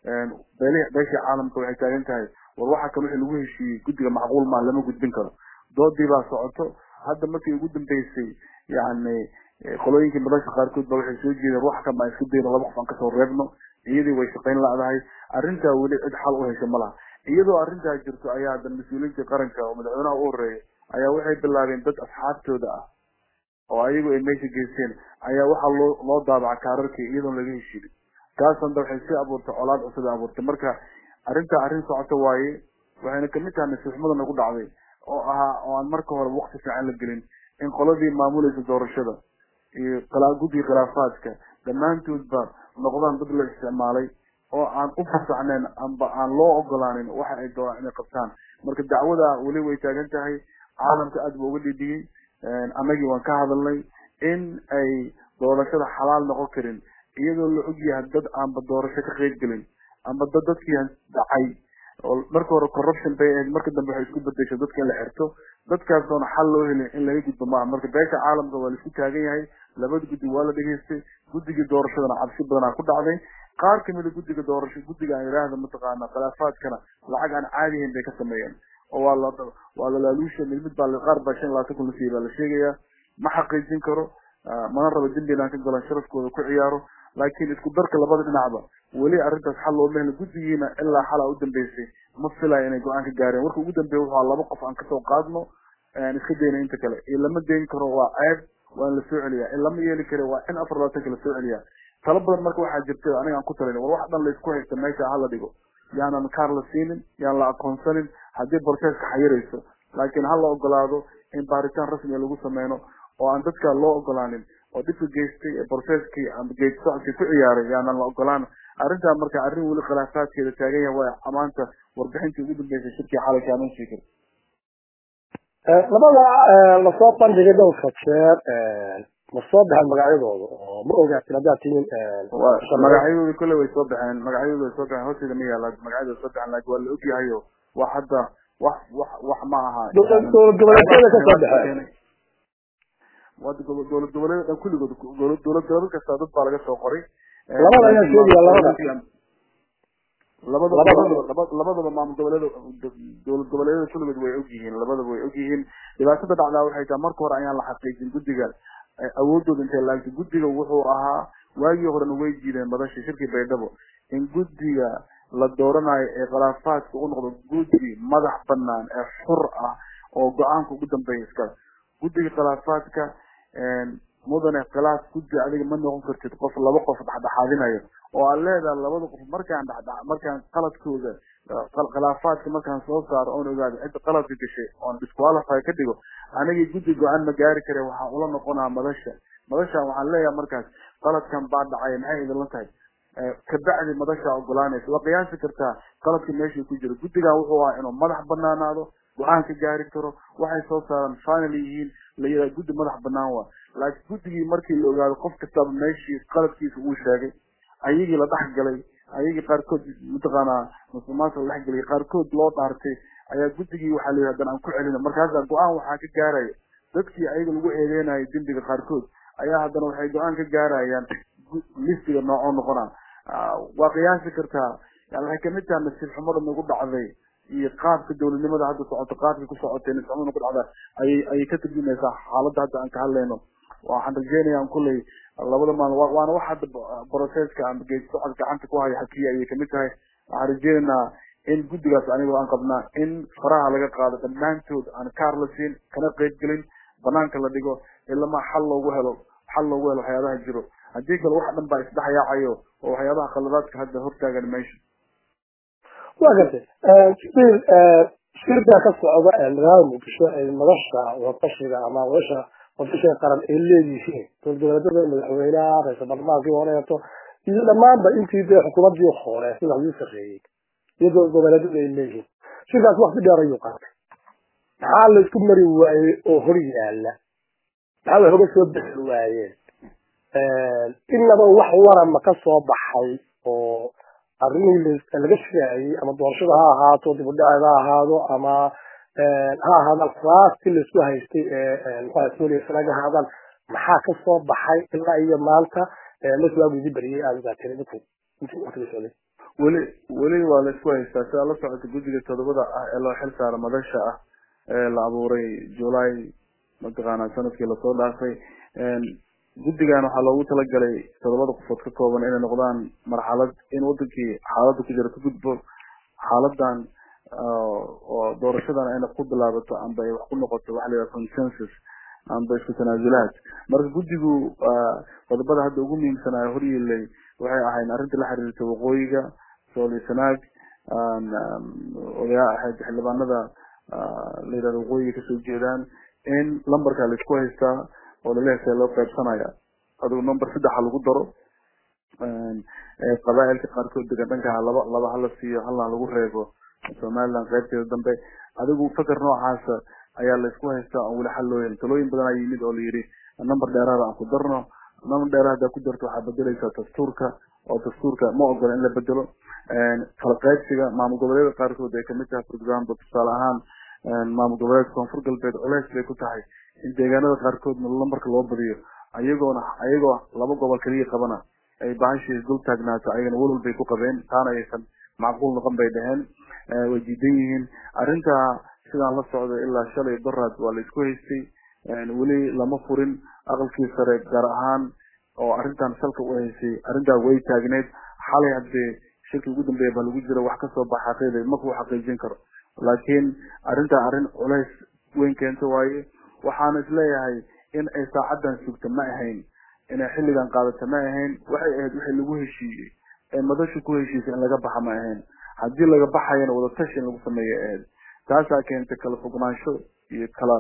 beeshii caalamka waxay taagan tahay war waxa kale wixii lagu heshiiyey guddiga macquul ma lama gudbin karo doodii baa socoto hadda markii ugu dambeysay yani qolooyinkii madasha qaarkood ba waxay soo jeedeen wax kama isku dayno laba qof aan kasoo reebno iyadii way shaqayn laadahay arrintaa weli cid xal u hesha malaha iyadoo arrintaa jirto ayaa hadda mas-uuliyiinta qaranka oo madaxweynaha u horeeyay ayaa waxay bilaabeen dad asxaabtooda ah oo ayagu ay meesha geysteen ayaa waxaa loo daabaca kaararkii iyadoon laga heshiinin taasna waxay si abuurtay colaad cusub abuurtay marka arrintaa arrin socoto waaye waxayna kamid tahay nasiixumada nagu dhacday oo ahaa oo aan marka hore waqti fiican la gelin in qoladii maamulaysa doorashada iyo guddiga khilaafaadka dhammaantoodba noqdaan dad la isticmaalay oo aan u fasaxnayn amba aan loo ogolaanin waxa ay doonaan inay qabtaan marka dacwada weli way taagan tahay caalamka aad buu uga dhidhiyey annagii waan ka hadalnay in ay doorashada xalaal noqon karin iyadoo la ogyahay dad aanba doorasho ka qayb gelin amba dadkii dhacay oo marka hore corruption bay ahayd marka dambe waxay isku bedeshay dadka in la xirto dadkaasoona xal loo helin in laga gudbo maaha marka beesha caalamka waa la isku taagan yahay labada guddi waa la dhageystay guddigii doorashadana cabsi badanaa ku dhacday qaar kamid a guddiga doorasho guddiga aan yiraahda mataqaana khilaafaadkana lacag aan caadi ahayn bay ka sameeyeen oo waa la laaluusha mid baa qaar baa 25 kun la siiyay baa la sheegayaa ma xaqiijin karo mana rabo dambi inaan ka galan sharafkooda ku ciyaaro laakiin isku darka labada dhinacba weli arrintaas xal loo mehelay guddigiina ilaa xala u dambeysay ma filayo inay go-aan ka gaareen warka ugu dambeeya waxaa laba qof aan kasoo qaadno iska dayna inta kale iyo lama dayn karo waa ceeb waa in la soo celiyaa in lama yeeli karo waa in 24 la soo celiyaa talo badan marka waxaa jirta aniga aan ku talin war wax dhan la isku haysta meesha hala dhigo yaanan kaar la siinin yaan la aqoonsanin haddii borseeska xayirayso laakiin ha la ogolaado in baaritaan rasmi lagu sameeyno oo aan dadka loo ogolaanin oo dhibka geystay ee borseeskii ama geed socodkii ku ciyaaray yaanan la ogolaan arrintaa marka arrin weli khilaafaadkeeda taagan yahay waa amaanta warbixintii ugu dambeysay shirkii xalay kaaman sheekay labada lasoo bandhigay dhowrka jeer ma soo baxeen magacyadooda oo ma ogaatin haddaad tihiin magacyadooda kule way soo baxeen hoosteeda ma yaala magacyadooda soo baxeen laakiin waa la ogyahayo wax hadda wax ma aha dowlad goboleedyada ka soo baxeen dowlad goboleed kulligood dowlad goboleed kasta dad baa laga soo qoray labada ayaa sheegaya labadaba maamul dowlad goboleedyada kulligood way ogyihiin labadaba way ogyihiin dhibaatada dhacdaa waxay tahay marka hore ayaan la xaqiijin guddiga awoodooda intay laagtay guddiga wuxuu ahaa waagii horena way jiideen madasha shirkii baydhabo in guddiga la dooranayo ee khilaafaadka u noqdo guddi madax banaan ee xur ah oo go-aanka ugu dambeeya iskale guddiga khilaafaadka mudane khilaaf guddi adiga ma noqon kartid qof laba qof dhexdhexaadinayo oo aan leedahay labada qof markaan qaladkooda khilaafaadka markaan soo saaro oon ogaado cidda qaladka gashay oon disqualify ka dhigo anigii guddi go-aan ma gaari kare waxaa ula noqonaa madashan waxaan leeyahay markaas qaladkan baa dhacay maxay idinla tahay kabacdi madasha ogolaanaysa waa qiyaasi kartaa qaladka meesha ku jiro guddigan wuxuu ahaa inuu madax banaanaado go-aan ka gaari karo waxay soo saaraan final yihiin la yiraahdo guddi madax banaan waa laakiin guddigii markii la ogaado qof kastaba meeshii qaladkiisa uu sheegay ayagii la dhex galay ayagii qaarkood mataqaanaa musuqmaasuqa la dhex galay qaarkood loo dhaartay ayaa guddigii waxaa la yidhahdaa aan ku celina markaasa go-aan waxaa ka gaaraya dadkii ayaga lagu eedeynayo dembiga qaarkood ayaa haddana waxay go-aan ka gaarayaan listiga noocoo noqona waa qiyaasi kartaa yani waxay kamid tahay nasiib xumada nagu dhacday iyo qaabka dowladnimada hadda socoto qaabka ku socotay nasiib xumada nagu dhacda ayay ka turjumaysaa xaaladda hadda aan ka hadlayno waxaan rajeynayaa kulley labada maalin waana wax hadda processka ama geed socod gacanta ku haya xakiya ayay kamid tahay waxaan rajeynaynaa in guddigaas anigoo aan qabnaa in faraha laga qaado dhammaantood aan kaar la siin kana qayb gelin banaanka la dhigo ilama xal loogu helo waxyaabaha jiro haddii kale wax dhan baa isdhexyaacayo oo waxyaabaha khaladaadka hadda hortaagan meesha waa gartay shirka ka socda magaalada muqdisho ee madasha wadashiga ama madasha وتشي قرن اللي يشين تقول ده مدحوينها رئيس البرلمان وريته إذا ما أنت دي حكومة دي خورة في هذه السرية يدور قبلته اللي يشين شو ذات وقت دار يقال حال اسكو مري او هريال هذا هو سو بخوايه انما wax waran ma ka soo baxay oo arrin laga shaqeeyay ama doorashada ha ahaato dib u dhac ha ahaado ama ha ahaado faasti la isku haystay faasoolee sanaga haadan maxaa ka soo baxay ilaa iyo maanta la soo gudbi bariyay aad ka tirada intii waqti soo weli waa la isku haystaa sida la socota guddiga todobada ah ee loo xil saaray madasha ah la abuuray July mataqaana sanadkii la soo dhaafay guddigan waxa loogu talagalay todobada qofood ka kooban inay noqdaan marxalad in wadankii xaaladdu ku jirto gudbo xaaladan oo doorashadan ay ku bilaabato amba ay wax ku noqoto wax la yiraahdo consensus amba isku tanaasulaad marka guddigu qodobada hadda ugu muhiimsan ay horyeelay waxay ahayn arrinta la xiriirta waqooyiga Solisanaag oyaa ahayd xildhibaanada la yiraahdo waqooyiga ka soo jeedaan in lambarka la isku haystaa oo la leeyahay loo qaybsanaya aduu number 3 lagu daro qabaa'ilka qaarkood deegaanka laba hal siiyo hal lagu reebo Soomaaliland qaybteeda dambe adigu fakar noocaas ayaa la isku haystaa oo wala xalooyin talooyin badan ay yimid oo la yiri number dheeraad aan ku darno number dheeraad ku darto waxa bedelaysa dastuurka ma ogola in la bedelo kala qaybsiga maamul goboleedyada qaarkood ay kamid tahay for example tusaale ahaan maamul goboleedka koonfur galbeed culays bay ku tahay in deegaanada qaarkood lambarka loo badiyo ayagoo laba gobol kaliya qabana ay baahashii dul taagnaato ayagana walwal bay ku qabeen taana aysan macquul noqon bay dhaheen way diidan yihiin arrinta sidaan la socdo ilaa shalay daraad waa la isku haystay weli lama furin aqalkii sare gaar ahaan oo arrintan salka u haysay arrinta way taagneed xalay hadde shirkii ugu dambeeyay baa lagu jira wax ka soo baxay ma ku xaqiijin karo laakiin arrin culays weyn keento waaye waxaan isleeyahay in ay saacadan sugto ma ahayn in xilligan qaadato ma ahayn waxay ahayd wixii lagu heshiiyay ee madashu ku heshiisay in laga baxa ma ahayn haddii laga baxayna wada tashi lagu sameeyo ahayd taasaa keentay kala fognaansho iyo kala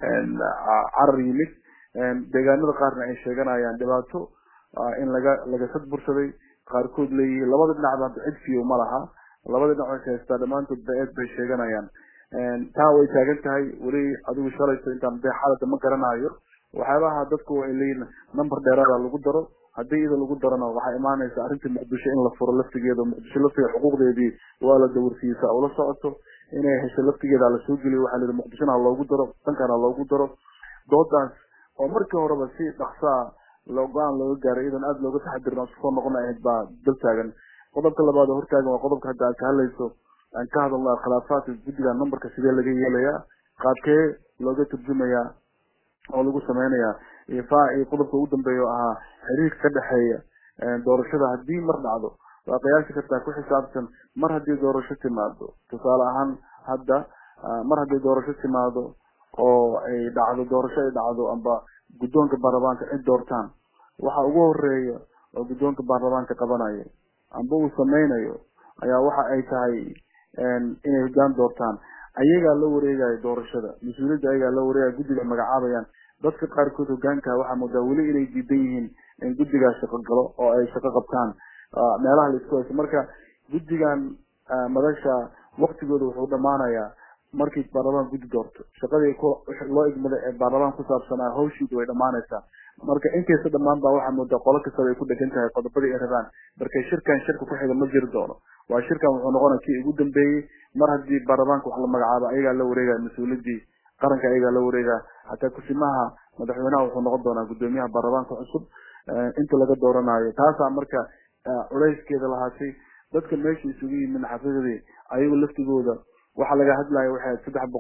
carar yimid deegaanada qaarna ay sheeganayaan dhibaato in laga sadbursaday qaarkood leeyihiin labada dhinacba cid fiyo ma laha labada dhinac waxay haystaa dhamaantood baad bay sheeganayaan taa way taagan tahay weli adigu shalayso intaan xaaladda ma garanayo waxyaabaha dadku ay leeyihiin number dheeraad lagu daro haddii iyada lagu darana waxaa imaanaysa arrinta muqdisho in la furo laftigeeda muqdisho laftigeeda xuquuqdeedii waa la dawarsiisa oo la socoto inay hesho laftigeeda la soo geliyo waxaa la muqdishona loogu daro tankana loogu daro doodaas oo markii horeba si dhaqsaa loogaan looga gaaray idan aad looga taxadirno soo noqon ahayd baa dal taagan qodobka labaad oo hortaagan waa qodobka hadda ka hadlayso aan ka hadalnaa khilaafaadka guddiga numberka sidee laga yeelayaa qaabkee looga turjumayaa oo lagu sameynayaa iyo qodobka ugu dambeeyo ahaa xiriirka ka dhaxeeya doorashada haddii mar dhacdo waa qiyaasi kartaa ku xisaabtan mar haddii doorasho timaado tusaale ahaan hadda mar haddii doorasho timaado oo ay dhacdo doorasho ay dhacdo amba guddoonka baarlamaanka cid doortaan waxa ugu horeeya oo guddoonka baarlamaanka qabanayo amba uu sameynayo ayaa waxa ay tahay inay hoggaan doortaan ayagaa la wareegayo doorashada mas-uuliyadda ayagaa la wareegaya guddiga magacaabayaan dadka qaarkood hoggaanka waxaa moodaa weli inay diidan yihiin in guddigaa shaqo galo oo ay shaqo qabtaan meelaha la isku haysto marka guddigan madasha waqtigooda wuxuu dhamaanayaa markii baarlamaan guddi doorto shaqadii loo igmada ee baarlamaan ku saabsanaa hawshiidu way dhamaanaysaa marka inkaysa dhamaan baa waxaa moodaa qolo kasta ay ku dhegan tahay qodobadii ay rabaan marka shirka ku xiga ma jiri doono waa shirkan wuxuu noqonaa kii ugu dambeeyay mar haddii baarlamaanka wax la magacaabo ayagaa la wareegaya mas-uuliyaddii qaranka ayagaa la wareegaa hataa kusimaha madaxweynaha wuxuu noqon doonaa guddoomiyaha baarlamaanka cusub inta laga dooranayo taasaa marka culayskeeda lahaatay dadka meesha isugu yimid xafiisadii ayagu laftigooda waxa laga hadlayo waxay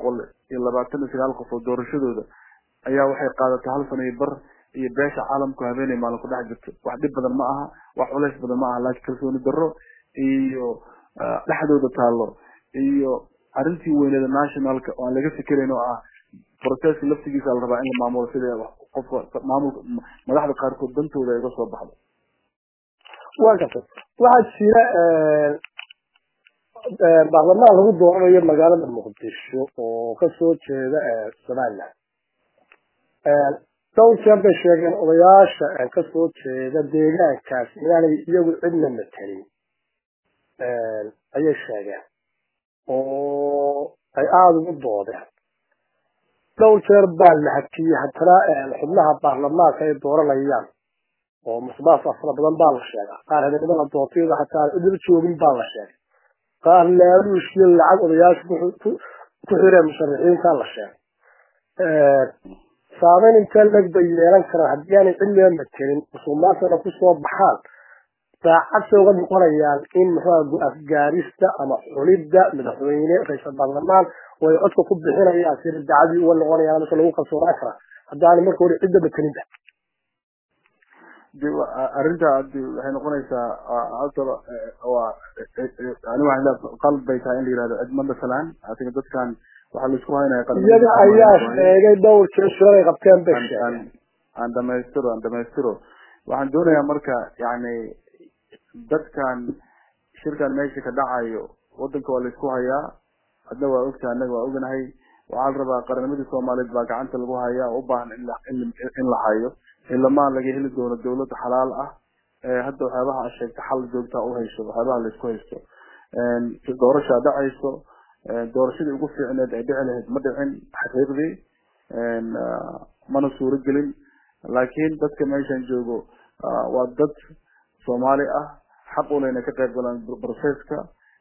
329 qof oo doorashadooda ayaa waxay qaadatay hal sano iyo bar iyo beesha caalamku habeenay maalin ku dhex jirto wax dhib badan ma aha wax culays badan ma aha laakiin kalsooni darro iyo dhaxdooda taalo iyo arrintii weyneeda nationalka oo laga fikirayno ah process laftigiisa la rabaa in la maamulo sida qofka maamulka madaxda qaarkood dantooda ay uga soo baxdo waxaa jira baarlamaan lagu dooranayo magaalada muqdisho oo kasoo jeeda Soomaaliland dhowr jeer bay sheegeen odayaasha aan ka soo jeeda deegaankaas inaanay iyagu cidna matelin ayay sheegeen oo ay aada ugu doodeen dhowr jeer baa la hakiyey haddana xubnaha baarlamaanka ay dooranayaan oo musuqmaasuqa fara badan baa la sheegaa qaar habeenimada doortiyada hataa idil joogin baa la sheegay qaar laaluushyo lacag odayaasha ku xireen musharaxiinta la sheegay saameyn intee leg bay yeelan karaan haddii aanay cilmiga matelin musuqmaasuqna kusoo baxaan daacad se uga noqonayaan in muxuu afgaarista ama xulidda madaxweyne ra-iisul baarlamaan oo ay codka ku bixinayaan si daacadii uga noqonayaan marka lagu kalsoonaan karaa haddaanay marka hore cidda matelinba arrinta waxay noqonaysaa ani waxaan qalad bay tahay in la yihahdo cidma masalan asiga dadkan waxaa la isku haynaya iyada ayaa sheegay dhowr jeer shilay qabteen bay sheegeen aan dhamaystiro waxaan doonayaa marka yani dadkan shirkan meesha ka dhacayo wadanka waa la isku hayaa adna waa ogtahay annaga waa ognahay waxaa la rabaa qarnimadii soomaaliyeed baa gacanta lagu hayaa oo u baahan in la hayo ilamaa laga heli doono dawlad xalaal ah hadda waxyaabaha sheegta xal joogta u hayso waxyaabaha la isku haysto doorasha dhacayso doorashadii ugu fiicneed ay dhici lahayd ma dhicin xaqiiqdii mana suuro gelin laakiin dadka meeshan joogo waa dad soomaali ah xaq u leh inay ka qayb galaan processka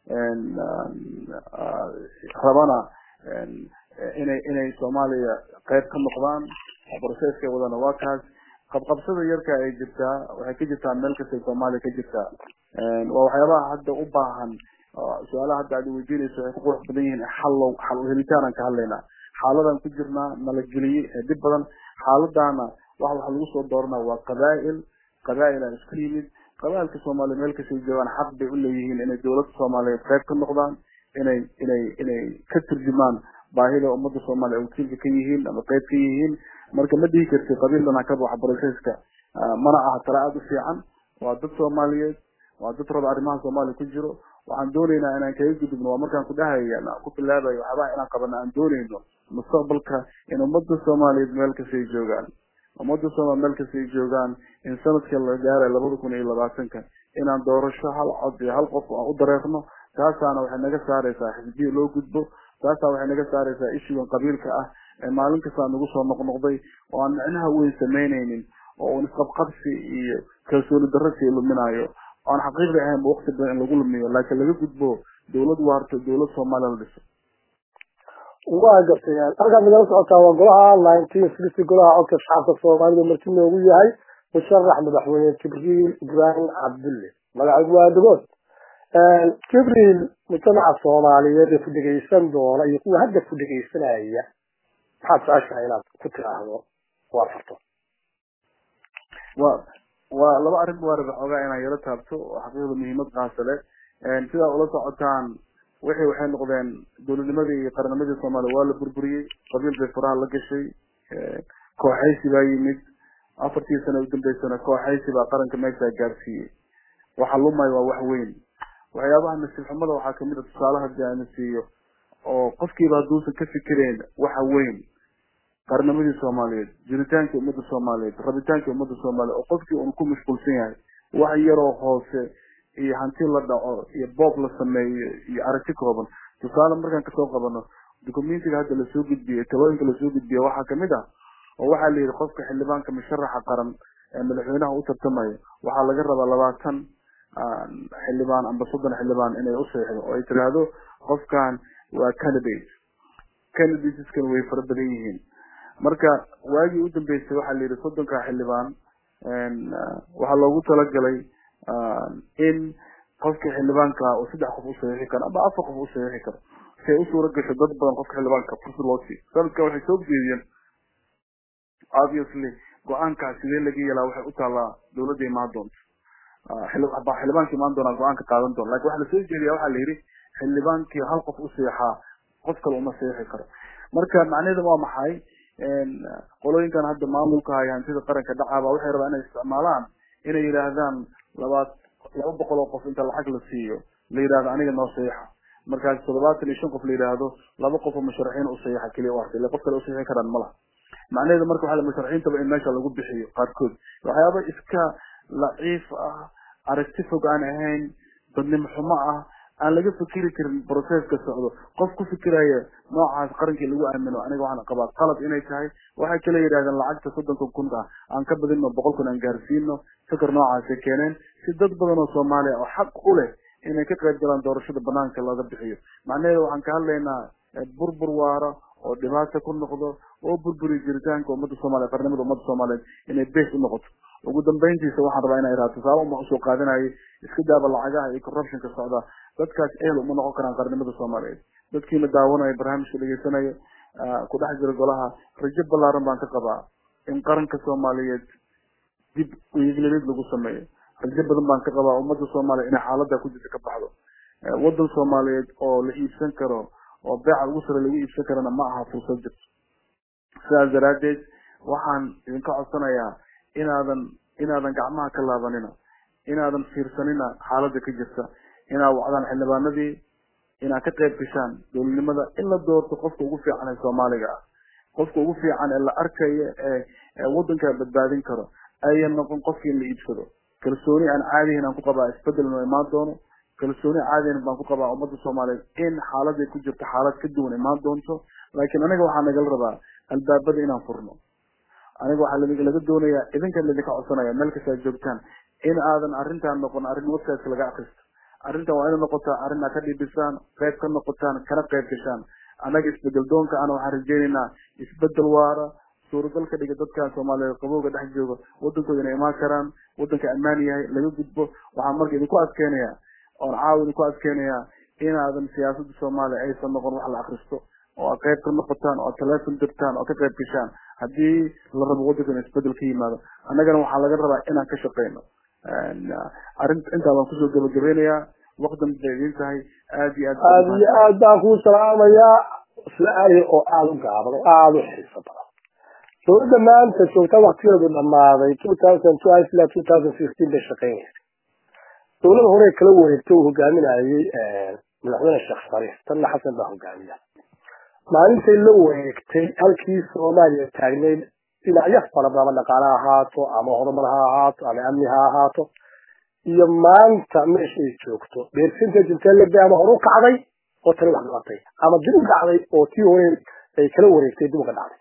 rabana inay Soomaaliya qayb ka noqdaan processka wadana waa kaas qabqabsada yarka ay jirtaa waxay ka jirtaa meel kasta Soomaaliya ka jirtaa waa waxyaabaha hadda u baahan su'aalaha hadda aad weydiinayso waxay ku qurux badan yihiin xal u helitaan ka hadlaynaa xaaladan ku jirnaa nala geliyay dib badan xaaladana waxa lagu soo doornaa waa qabaa'il aan isku yimid qabaa'ilka Soomaaliya meel kasta joogaan xaq bay u leeyihiin inay dawladda Soomaaliyeed qayb ka noqdaan inay ka turjumaan baahida ummadda Soomaaliyeed oo tilka ka yihiin ama qayb ka yihiin marka ma dhihi kartid qabiilna ka waxa processka mana aha talaad u fiican waa dad Soomaaliyeed waa dad raba arrimaha Soomaaliya ku jiro waxaan doonaynaa inaan kaga gudubno waa markaan ku dhahayna ku bilaabayo waxba inaan qabana aan doonayno mustaqbalka in ummadda Soomaaliyeed meel kasta ay joogaan ummadda Soomaaliyeed meel kasta ay joogaan in sanadka la gaaray 2020 inaan doorasho hal cod iyo hal qof u dareerno taasana waxay naga saaraysaa xisbiyo loo gudbo taasana waxay naga saaraysaa ishigan qabiilka ah ee maalin kasta nagu soo noqnoqday oo aan macnaha weyn sameynaynin oo aan isqabqabsi iyo kalsooni darro si luminayo aan xaqiiqdi ahayn waqti badan lagu lumiyo laakiin laga gudbo dawlad waarta dawlad Soomaaliya la dhiso waa gartayaan halka midna socota waa golaha 1960 golaha codka shacabka Soomaaliya markii uu yahay musharax madaxweyne Jibriil Ibrahim Cabdulle magaca waa dogood Jibriil mujtamaca Soomaaliyeed ku dhageysan doona iyo kuwa hadda ku dhageysanaya maxaad saashay inaad ku tiraahdo waa farto waa laba arrin waa rabaa inaan yara taabto xaqiiqda muhiimad qaasale sida ula socotaan waxay noqdeen dawladnimadii iyo qarnimadii Soomaaliya waa la burburiyay qabiil bay faraha la gashay kooxaysi baa yimid 4 sano u dambeysana kooxaysi baa qaranka meesha gaarsiiyay waxa lumay waa wax weyn waxyaabaha nasiib xumada waxaa kamid ah tusaalaha jaanisiyo oo qofkiiba haduusan ka fikireen waxa weyn qarnimadii Soomaaliyeed jiritaanka ummadda Soomaaliyeed rabitaanka ummadda Soomaaliyeed oo qofkii uu ku mashquulsan yahay wax yar oo hoose iyo hanti la dhaco iyo boob la sameeyo iyo aragti kooban tusaale markaan ka soo qabano dokumentiga hadda la soo gudbiyay talooyinka la soo gudbiyay waxa kamid ah oo waxa la yiri qofka xildhibaanka musharaxa qaran ee madaxweynaha u tartamayo waxa laga rabaa 20 xildhibaan amba 30 xildhibaan inay u saxiixdo oo ay tiraahdo qofkan waa candidates way fara badan yihiin marka waagii u dambeysay waxa la yiri 30 xildhibaan waxa loogu talagalay in qofka xildhibaanka oo 3 qof u saxiixi karo aba 4 qof u saxiixi karo si u suura gasho dad badan qofka xildhibaanka fursad loo siiyo sanadka waxay soo jeediyeen obviously go'aanka sidee laga yeelaa waxay u taalaa dawladda imaan doonto xildhibaankii imaan doona go'aanka qaadan doona laakiin waxa la soo jeediyaa waxa la yiri xildhibaankii hal qof u saxiixa qof kale uma saxiixi karo marka macnaheedu waa maxay qolooyinkan hadda maamulka hayaan sida qaranka dhacaba waxay rabaan inay isticmaalaan inay yiraahdaan 200 qof inta lacag la siiyo la yiraahdo aniga noo saxiixa markaas 75 qof la yiraahdo 2 qof oo musharaxiin u saxiixa kaliya warta qof kale u saxiixi karaan malaha macnaheedu marka waxa la musharaxiinta in meesha lagu bixiyo qaarkood waxyaabo iska laciif aragti fog aan ahayn dadnimo xumo aan laga fikiri karin processka socdo qof ku fikiraya noocaas qarankii lagu aamino aniga waxaan qabaa qalad inay tahay waxa kale yiraahdaan lacagta 30,000 aan ka badino 100,000 aan gaarsiino fikir noocaas keeneen si dad badan oo Soomaali ah xaq u leh inay ka qayb galaan doorashada banaanka laga bixiyo macnaheedu waxaan ka hadlaynaa burbur waara oo dhibaato ku noqdo oo burburi jiritaanka ummadda Soomaaliyeed qarnimada ummadda Soomaaliyeed inay bees u noqoto ugu dambeyntiisa waxaan rabaa inay raadto sabab ma soo qaadanay iska daaba lacagaha iyo corruption ka socda dadkaas ee uma noqon karaan qarnimada Soomaaliyeed dadkii la daawanaya barnaamijka dhageysanaya ku dhex jira golaha rajo ballaaran baan ka qabaa in qaranka Soomaaliyeed dib u yigleed lagu sameeyo rajo badan baan ka qabaa ummadda Soomaaliyeed in xaaladda ku jirta ka baxdo wadan Soomaaliyeed oo la iibsan karo oo beeca ugu sare lagu iibsan karana ma aha fursad jirto sidaas daraadeed waxaan idinka codsanayaa inaadan gacmaha ka laabanina inaadan fiirsanina xaaladda ka jirta inaad wacdaan xildhibaanadii inaad ka qayb gashaan dowladnimada in la doorto qofka ugu fiican ee Soomaaliga ah qofka ugu fiican ee la arkayo ee wadanka badbaadin karo ayaan noqon qofkii la iibsado kalsooni aan caadi ahayn aan ku qabaa isbedel ma imaan doono kalsooni caadi ahayn baan ku qabaa ummadda Soomaaliyeed in xaaladda ku jirta xaalad ka duwan imaan doonto laakiin aniga waxaan nagal rabaa albaabada inaan furno aniga waxa laga doonayaa idinka idinka codsanaya meel kasta joogtaan in aadan arintan noqon arin waqtigaas laga akhristo arintan waa inay noqotaa arin ka dhibisaan qayb ka noqotaan kana qayb gashaan anaga isbedel doonka aan waxaan rajaynaynaa isbedel waara suuragal ka dhiga dadka Soomaaliyeed qabowga dhex jooga wadankooda inay imaan karaan wadanka ammaan yahay laga gudbo waxaan markii idinku adkeenayaa oo caawin ku adkeenayaa in aadan siyaasadda Soomaaliya aysan noqon wax la akhristo oo qayb ka noqotaan oo telefoon dirtaan oo ka qayb gashaan hadii la rabo wadanka isbedel ka yimaado annagana waxa laga rabaa inaan ka shaqeyno inta baan kusoo gabagabeynayaa waqtan deegayn tahay aad iyo aad baan ku salaamayaa su'aal oo aad u gaaban oo aad u xiiso badan dowladda maanta joogta waqtigeedu dhamaaday 2012 ilaa 2015 bay shaqeynaysaa dowladda hore kala wareegtay uu hogaaminayay madaxweyne Sheekh Shariif tan Xasan baa hogaamiya maalintii la wareegtay halkii Soomaaliya taagneyd dhinacyo fara badan dhaqaale ahaato ama horumar ha ahaato ama amni ha ahaato iyo maanta meesha ay joogto percentage inta la beemo horu kacday oo tani wax qabatay ama dib u dhacday oo tii hore ay kala wareegtay dib u dhacday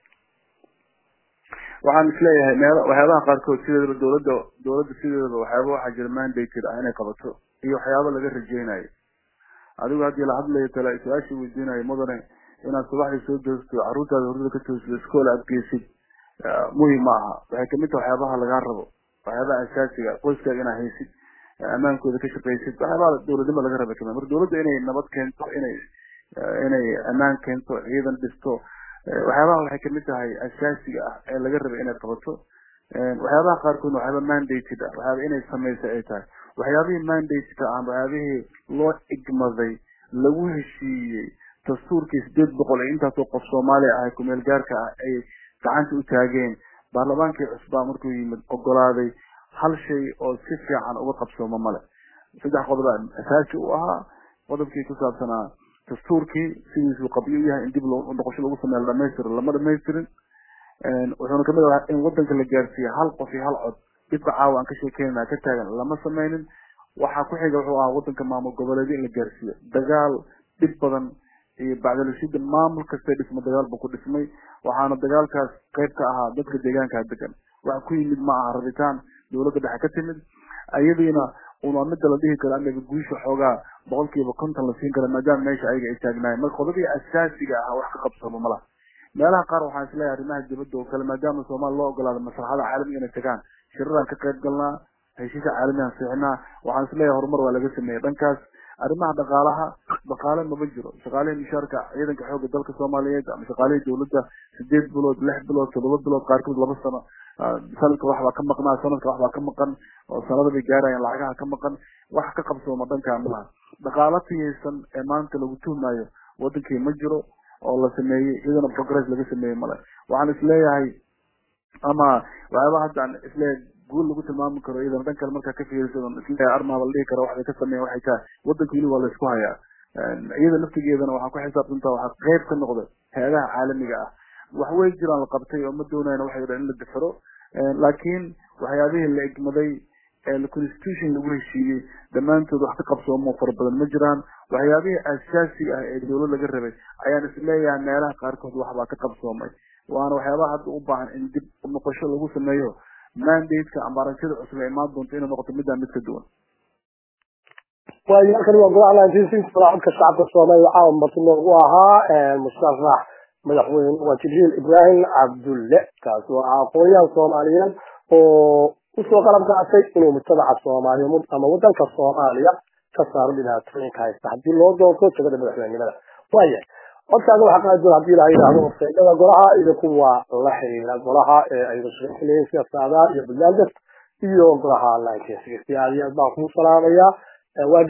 waxaan isleeyahay waxyaabaha qaarkood sida dowladda sideedaba waxyaabo waxa jira mandate inay qabato iyo waxyaabo laga rajeynayo adigu hadii la hadlayo tala su-aashii weydiinayo mudane inaad subaxdii soo jeesto caruurtaada hurdada ka toosiyo iskool aad geysid muhiim ma aha waxay kamid tahay waxyaabaha laga rabo waxyaabaha asaasiga qoyskaaga inaad haysid amaankooda ka shaqeysid waxyaabaha dowladnimo laga rabo kamid marka dowladda inay nabad keento inay amaan keento ciidan dhisto waxyaabaha waxay kamid tahay asaasiga ah ee laga rabo inay qabato waxyaabaha qaarkood waxyaaba mandated ah waxyaaba inay sameyso ay tahay waxyaabihii mandated ah waxyaabihii loo igmaday lagu heshiiyey dastuurkii 800 intaasoo qof Soomaali ah ku meel gaarka ah ay gacanta u taageen baarlamaankii cusbaa markuu yimid ogolaaday hal shay oo si fiican uga qabsoomo male saddex qodob asaasi u ahaa qodobkii ku saabsanaa dastuurkii sidii uu qabiyo yahay in dib loo noqosho lagu sameeyo lama dhameystirin wuxuuna kamid ahaa in wadanka la gaarsiiyo hal qof iyo hal cod dibka caawa aan ka sheekeynaa ka taagan lama sameynin waxa ku xiga wuxuu ahaa wadanka maamul goboleed in la gaarsiiyo dagaal dib badan iyo bacdalashada maamul kasta dhismo dagaal buu ku dhismay waxaana dagaalkaas qayb ka ahaa dadka deegaanka degan wax ku yimid ma aha rabitaan dowladda dhexe ka timid ayadiina una mid la dhihi karo anaga guusha xoogaa 100% la siin karo maadaama meesha ayaga ay taagnaayeen marka qodobkii asaasiga ah wax ka qabsamo malaha meelaha qaar waxaan isleeyahay arrimaha dibadda oo kale maadaama Soomaaliya loo ogolaado maslaxada caalamiga inay tagaan shiraraan ka qayb galnaa heshiisha caalamiga fiicnaa waxaan isleeyahay horumar waa laga sameeyay dhankaas arrimaha dhaqaale ma jiro shaqaalaha mishaarka ciidanka xoogga dalka Soomaaliyeed ama shaqaalaha dawladda 8 bilood 6 bilood 7 bilood qaarkood 2 sano sanadka waxba ka maqnaa sanadka waxba ka maqan oo sanadada bay gaarayaan lacagaha ka maqan wax ka qabsooma dhanka amlaha dhaqaale tiyeysan ee maanta lagu tuhmayo wadankii ma jiro oo la sameeyay iyadana progress laga sameeyay male waxaan isleeyahay ama waxba hadda isleeyahay guul lagu tilmaami karo iyadana dhan kale marka ka fiirsan isleeyahay armaha la dhigi karo wax ka sameeyay waxay tahay wadanka wali waa la isku hayaa iyada naftigeedana waxa ku xisaabtanta waxa qayb ka noqday hay'adaha caalamiga ah wax way jiraan la qabtay oo ma doonayna waxay yiraahdeen in la difiro laakiin waxyaabihii la egmaday constitution lagu heshiiyey dhammaantood wax ka qabsoomo fara badan ma jiraan waxyaabihii asaasiga ah ee dawladda laga rabay ayaan isleeyahay meelaha qaarkood waxbaa ka qabsoomay waana waxyaabaha hadda u baahan in dib u noqosho lagu sameeyo mandate-ka ama aragtida cusub ee imaan doonta inay noqoto midaan mid ka duwan waayo halkan waa golaha 1960 codka shacabka Soomaaliya caawa marti loogu ahaa musharax madaxweyne waa Jibriil Ibrahim Cabdulle kaas oo aqoonyahan Soomaaliyeed oo u soo qalab qaatay inuu mujtamaca Soomaaliyeed ama wadanka Soomaaliya ka saaro dhibaatooyinka haysta haddii loo doonto tagada madaxweynimada waayo codkaaga waxaa qaadi doona haddii la yidhaahdo faa'iidada golaha iyo kuwa la xiriira golaha ee ay shaqeeyeen siyaasadda iyo bulshada iyo golaha 1960 baan ku salaamayaa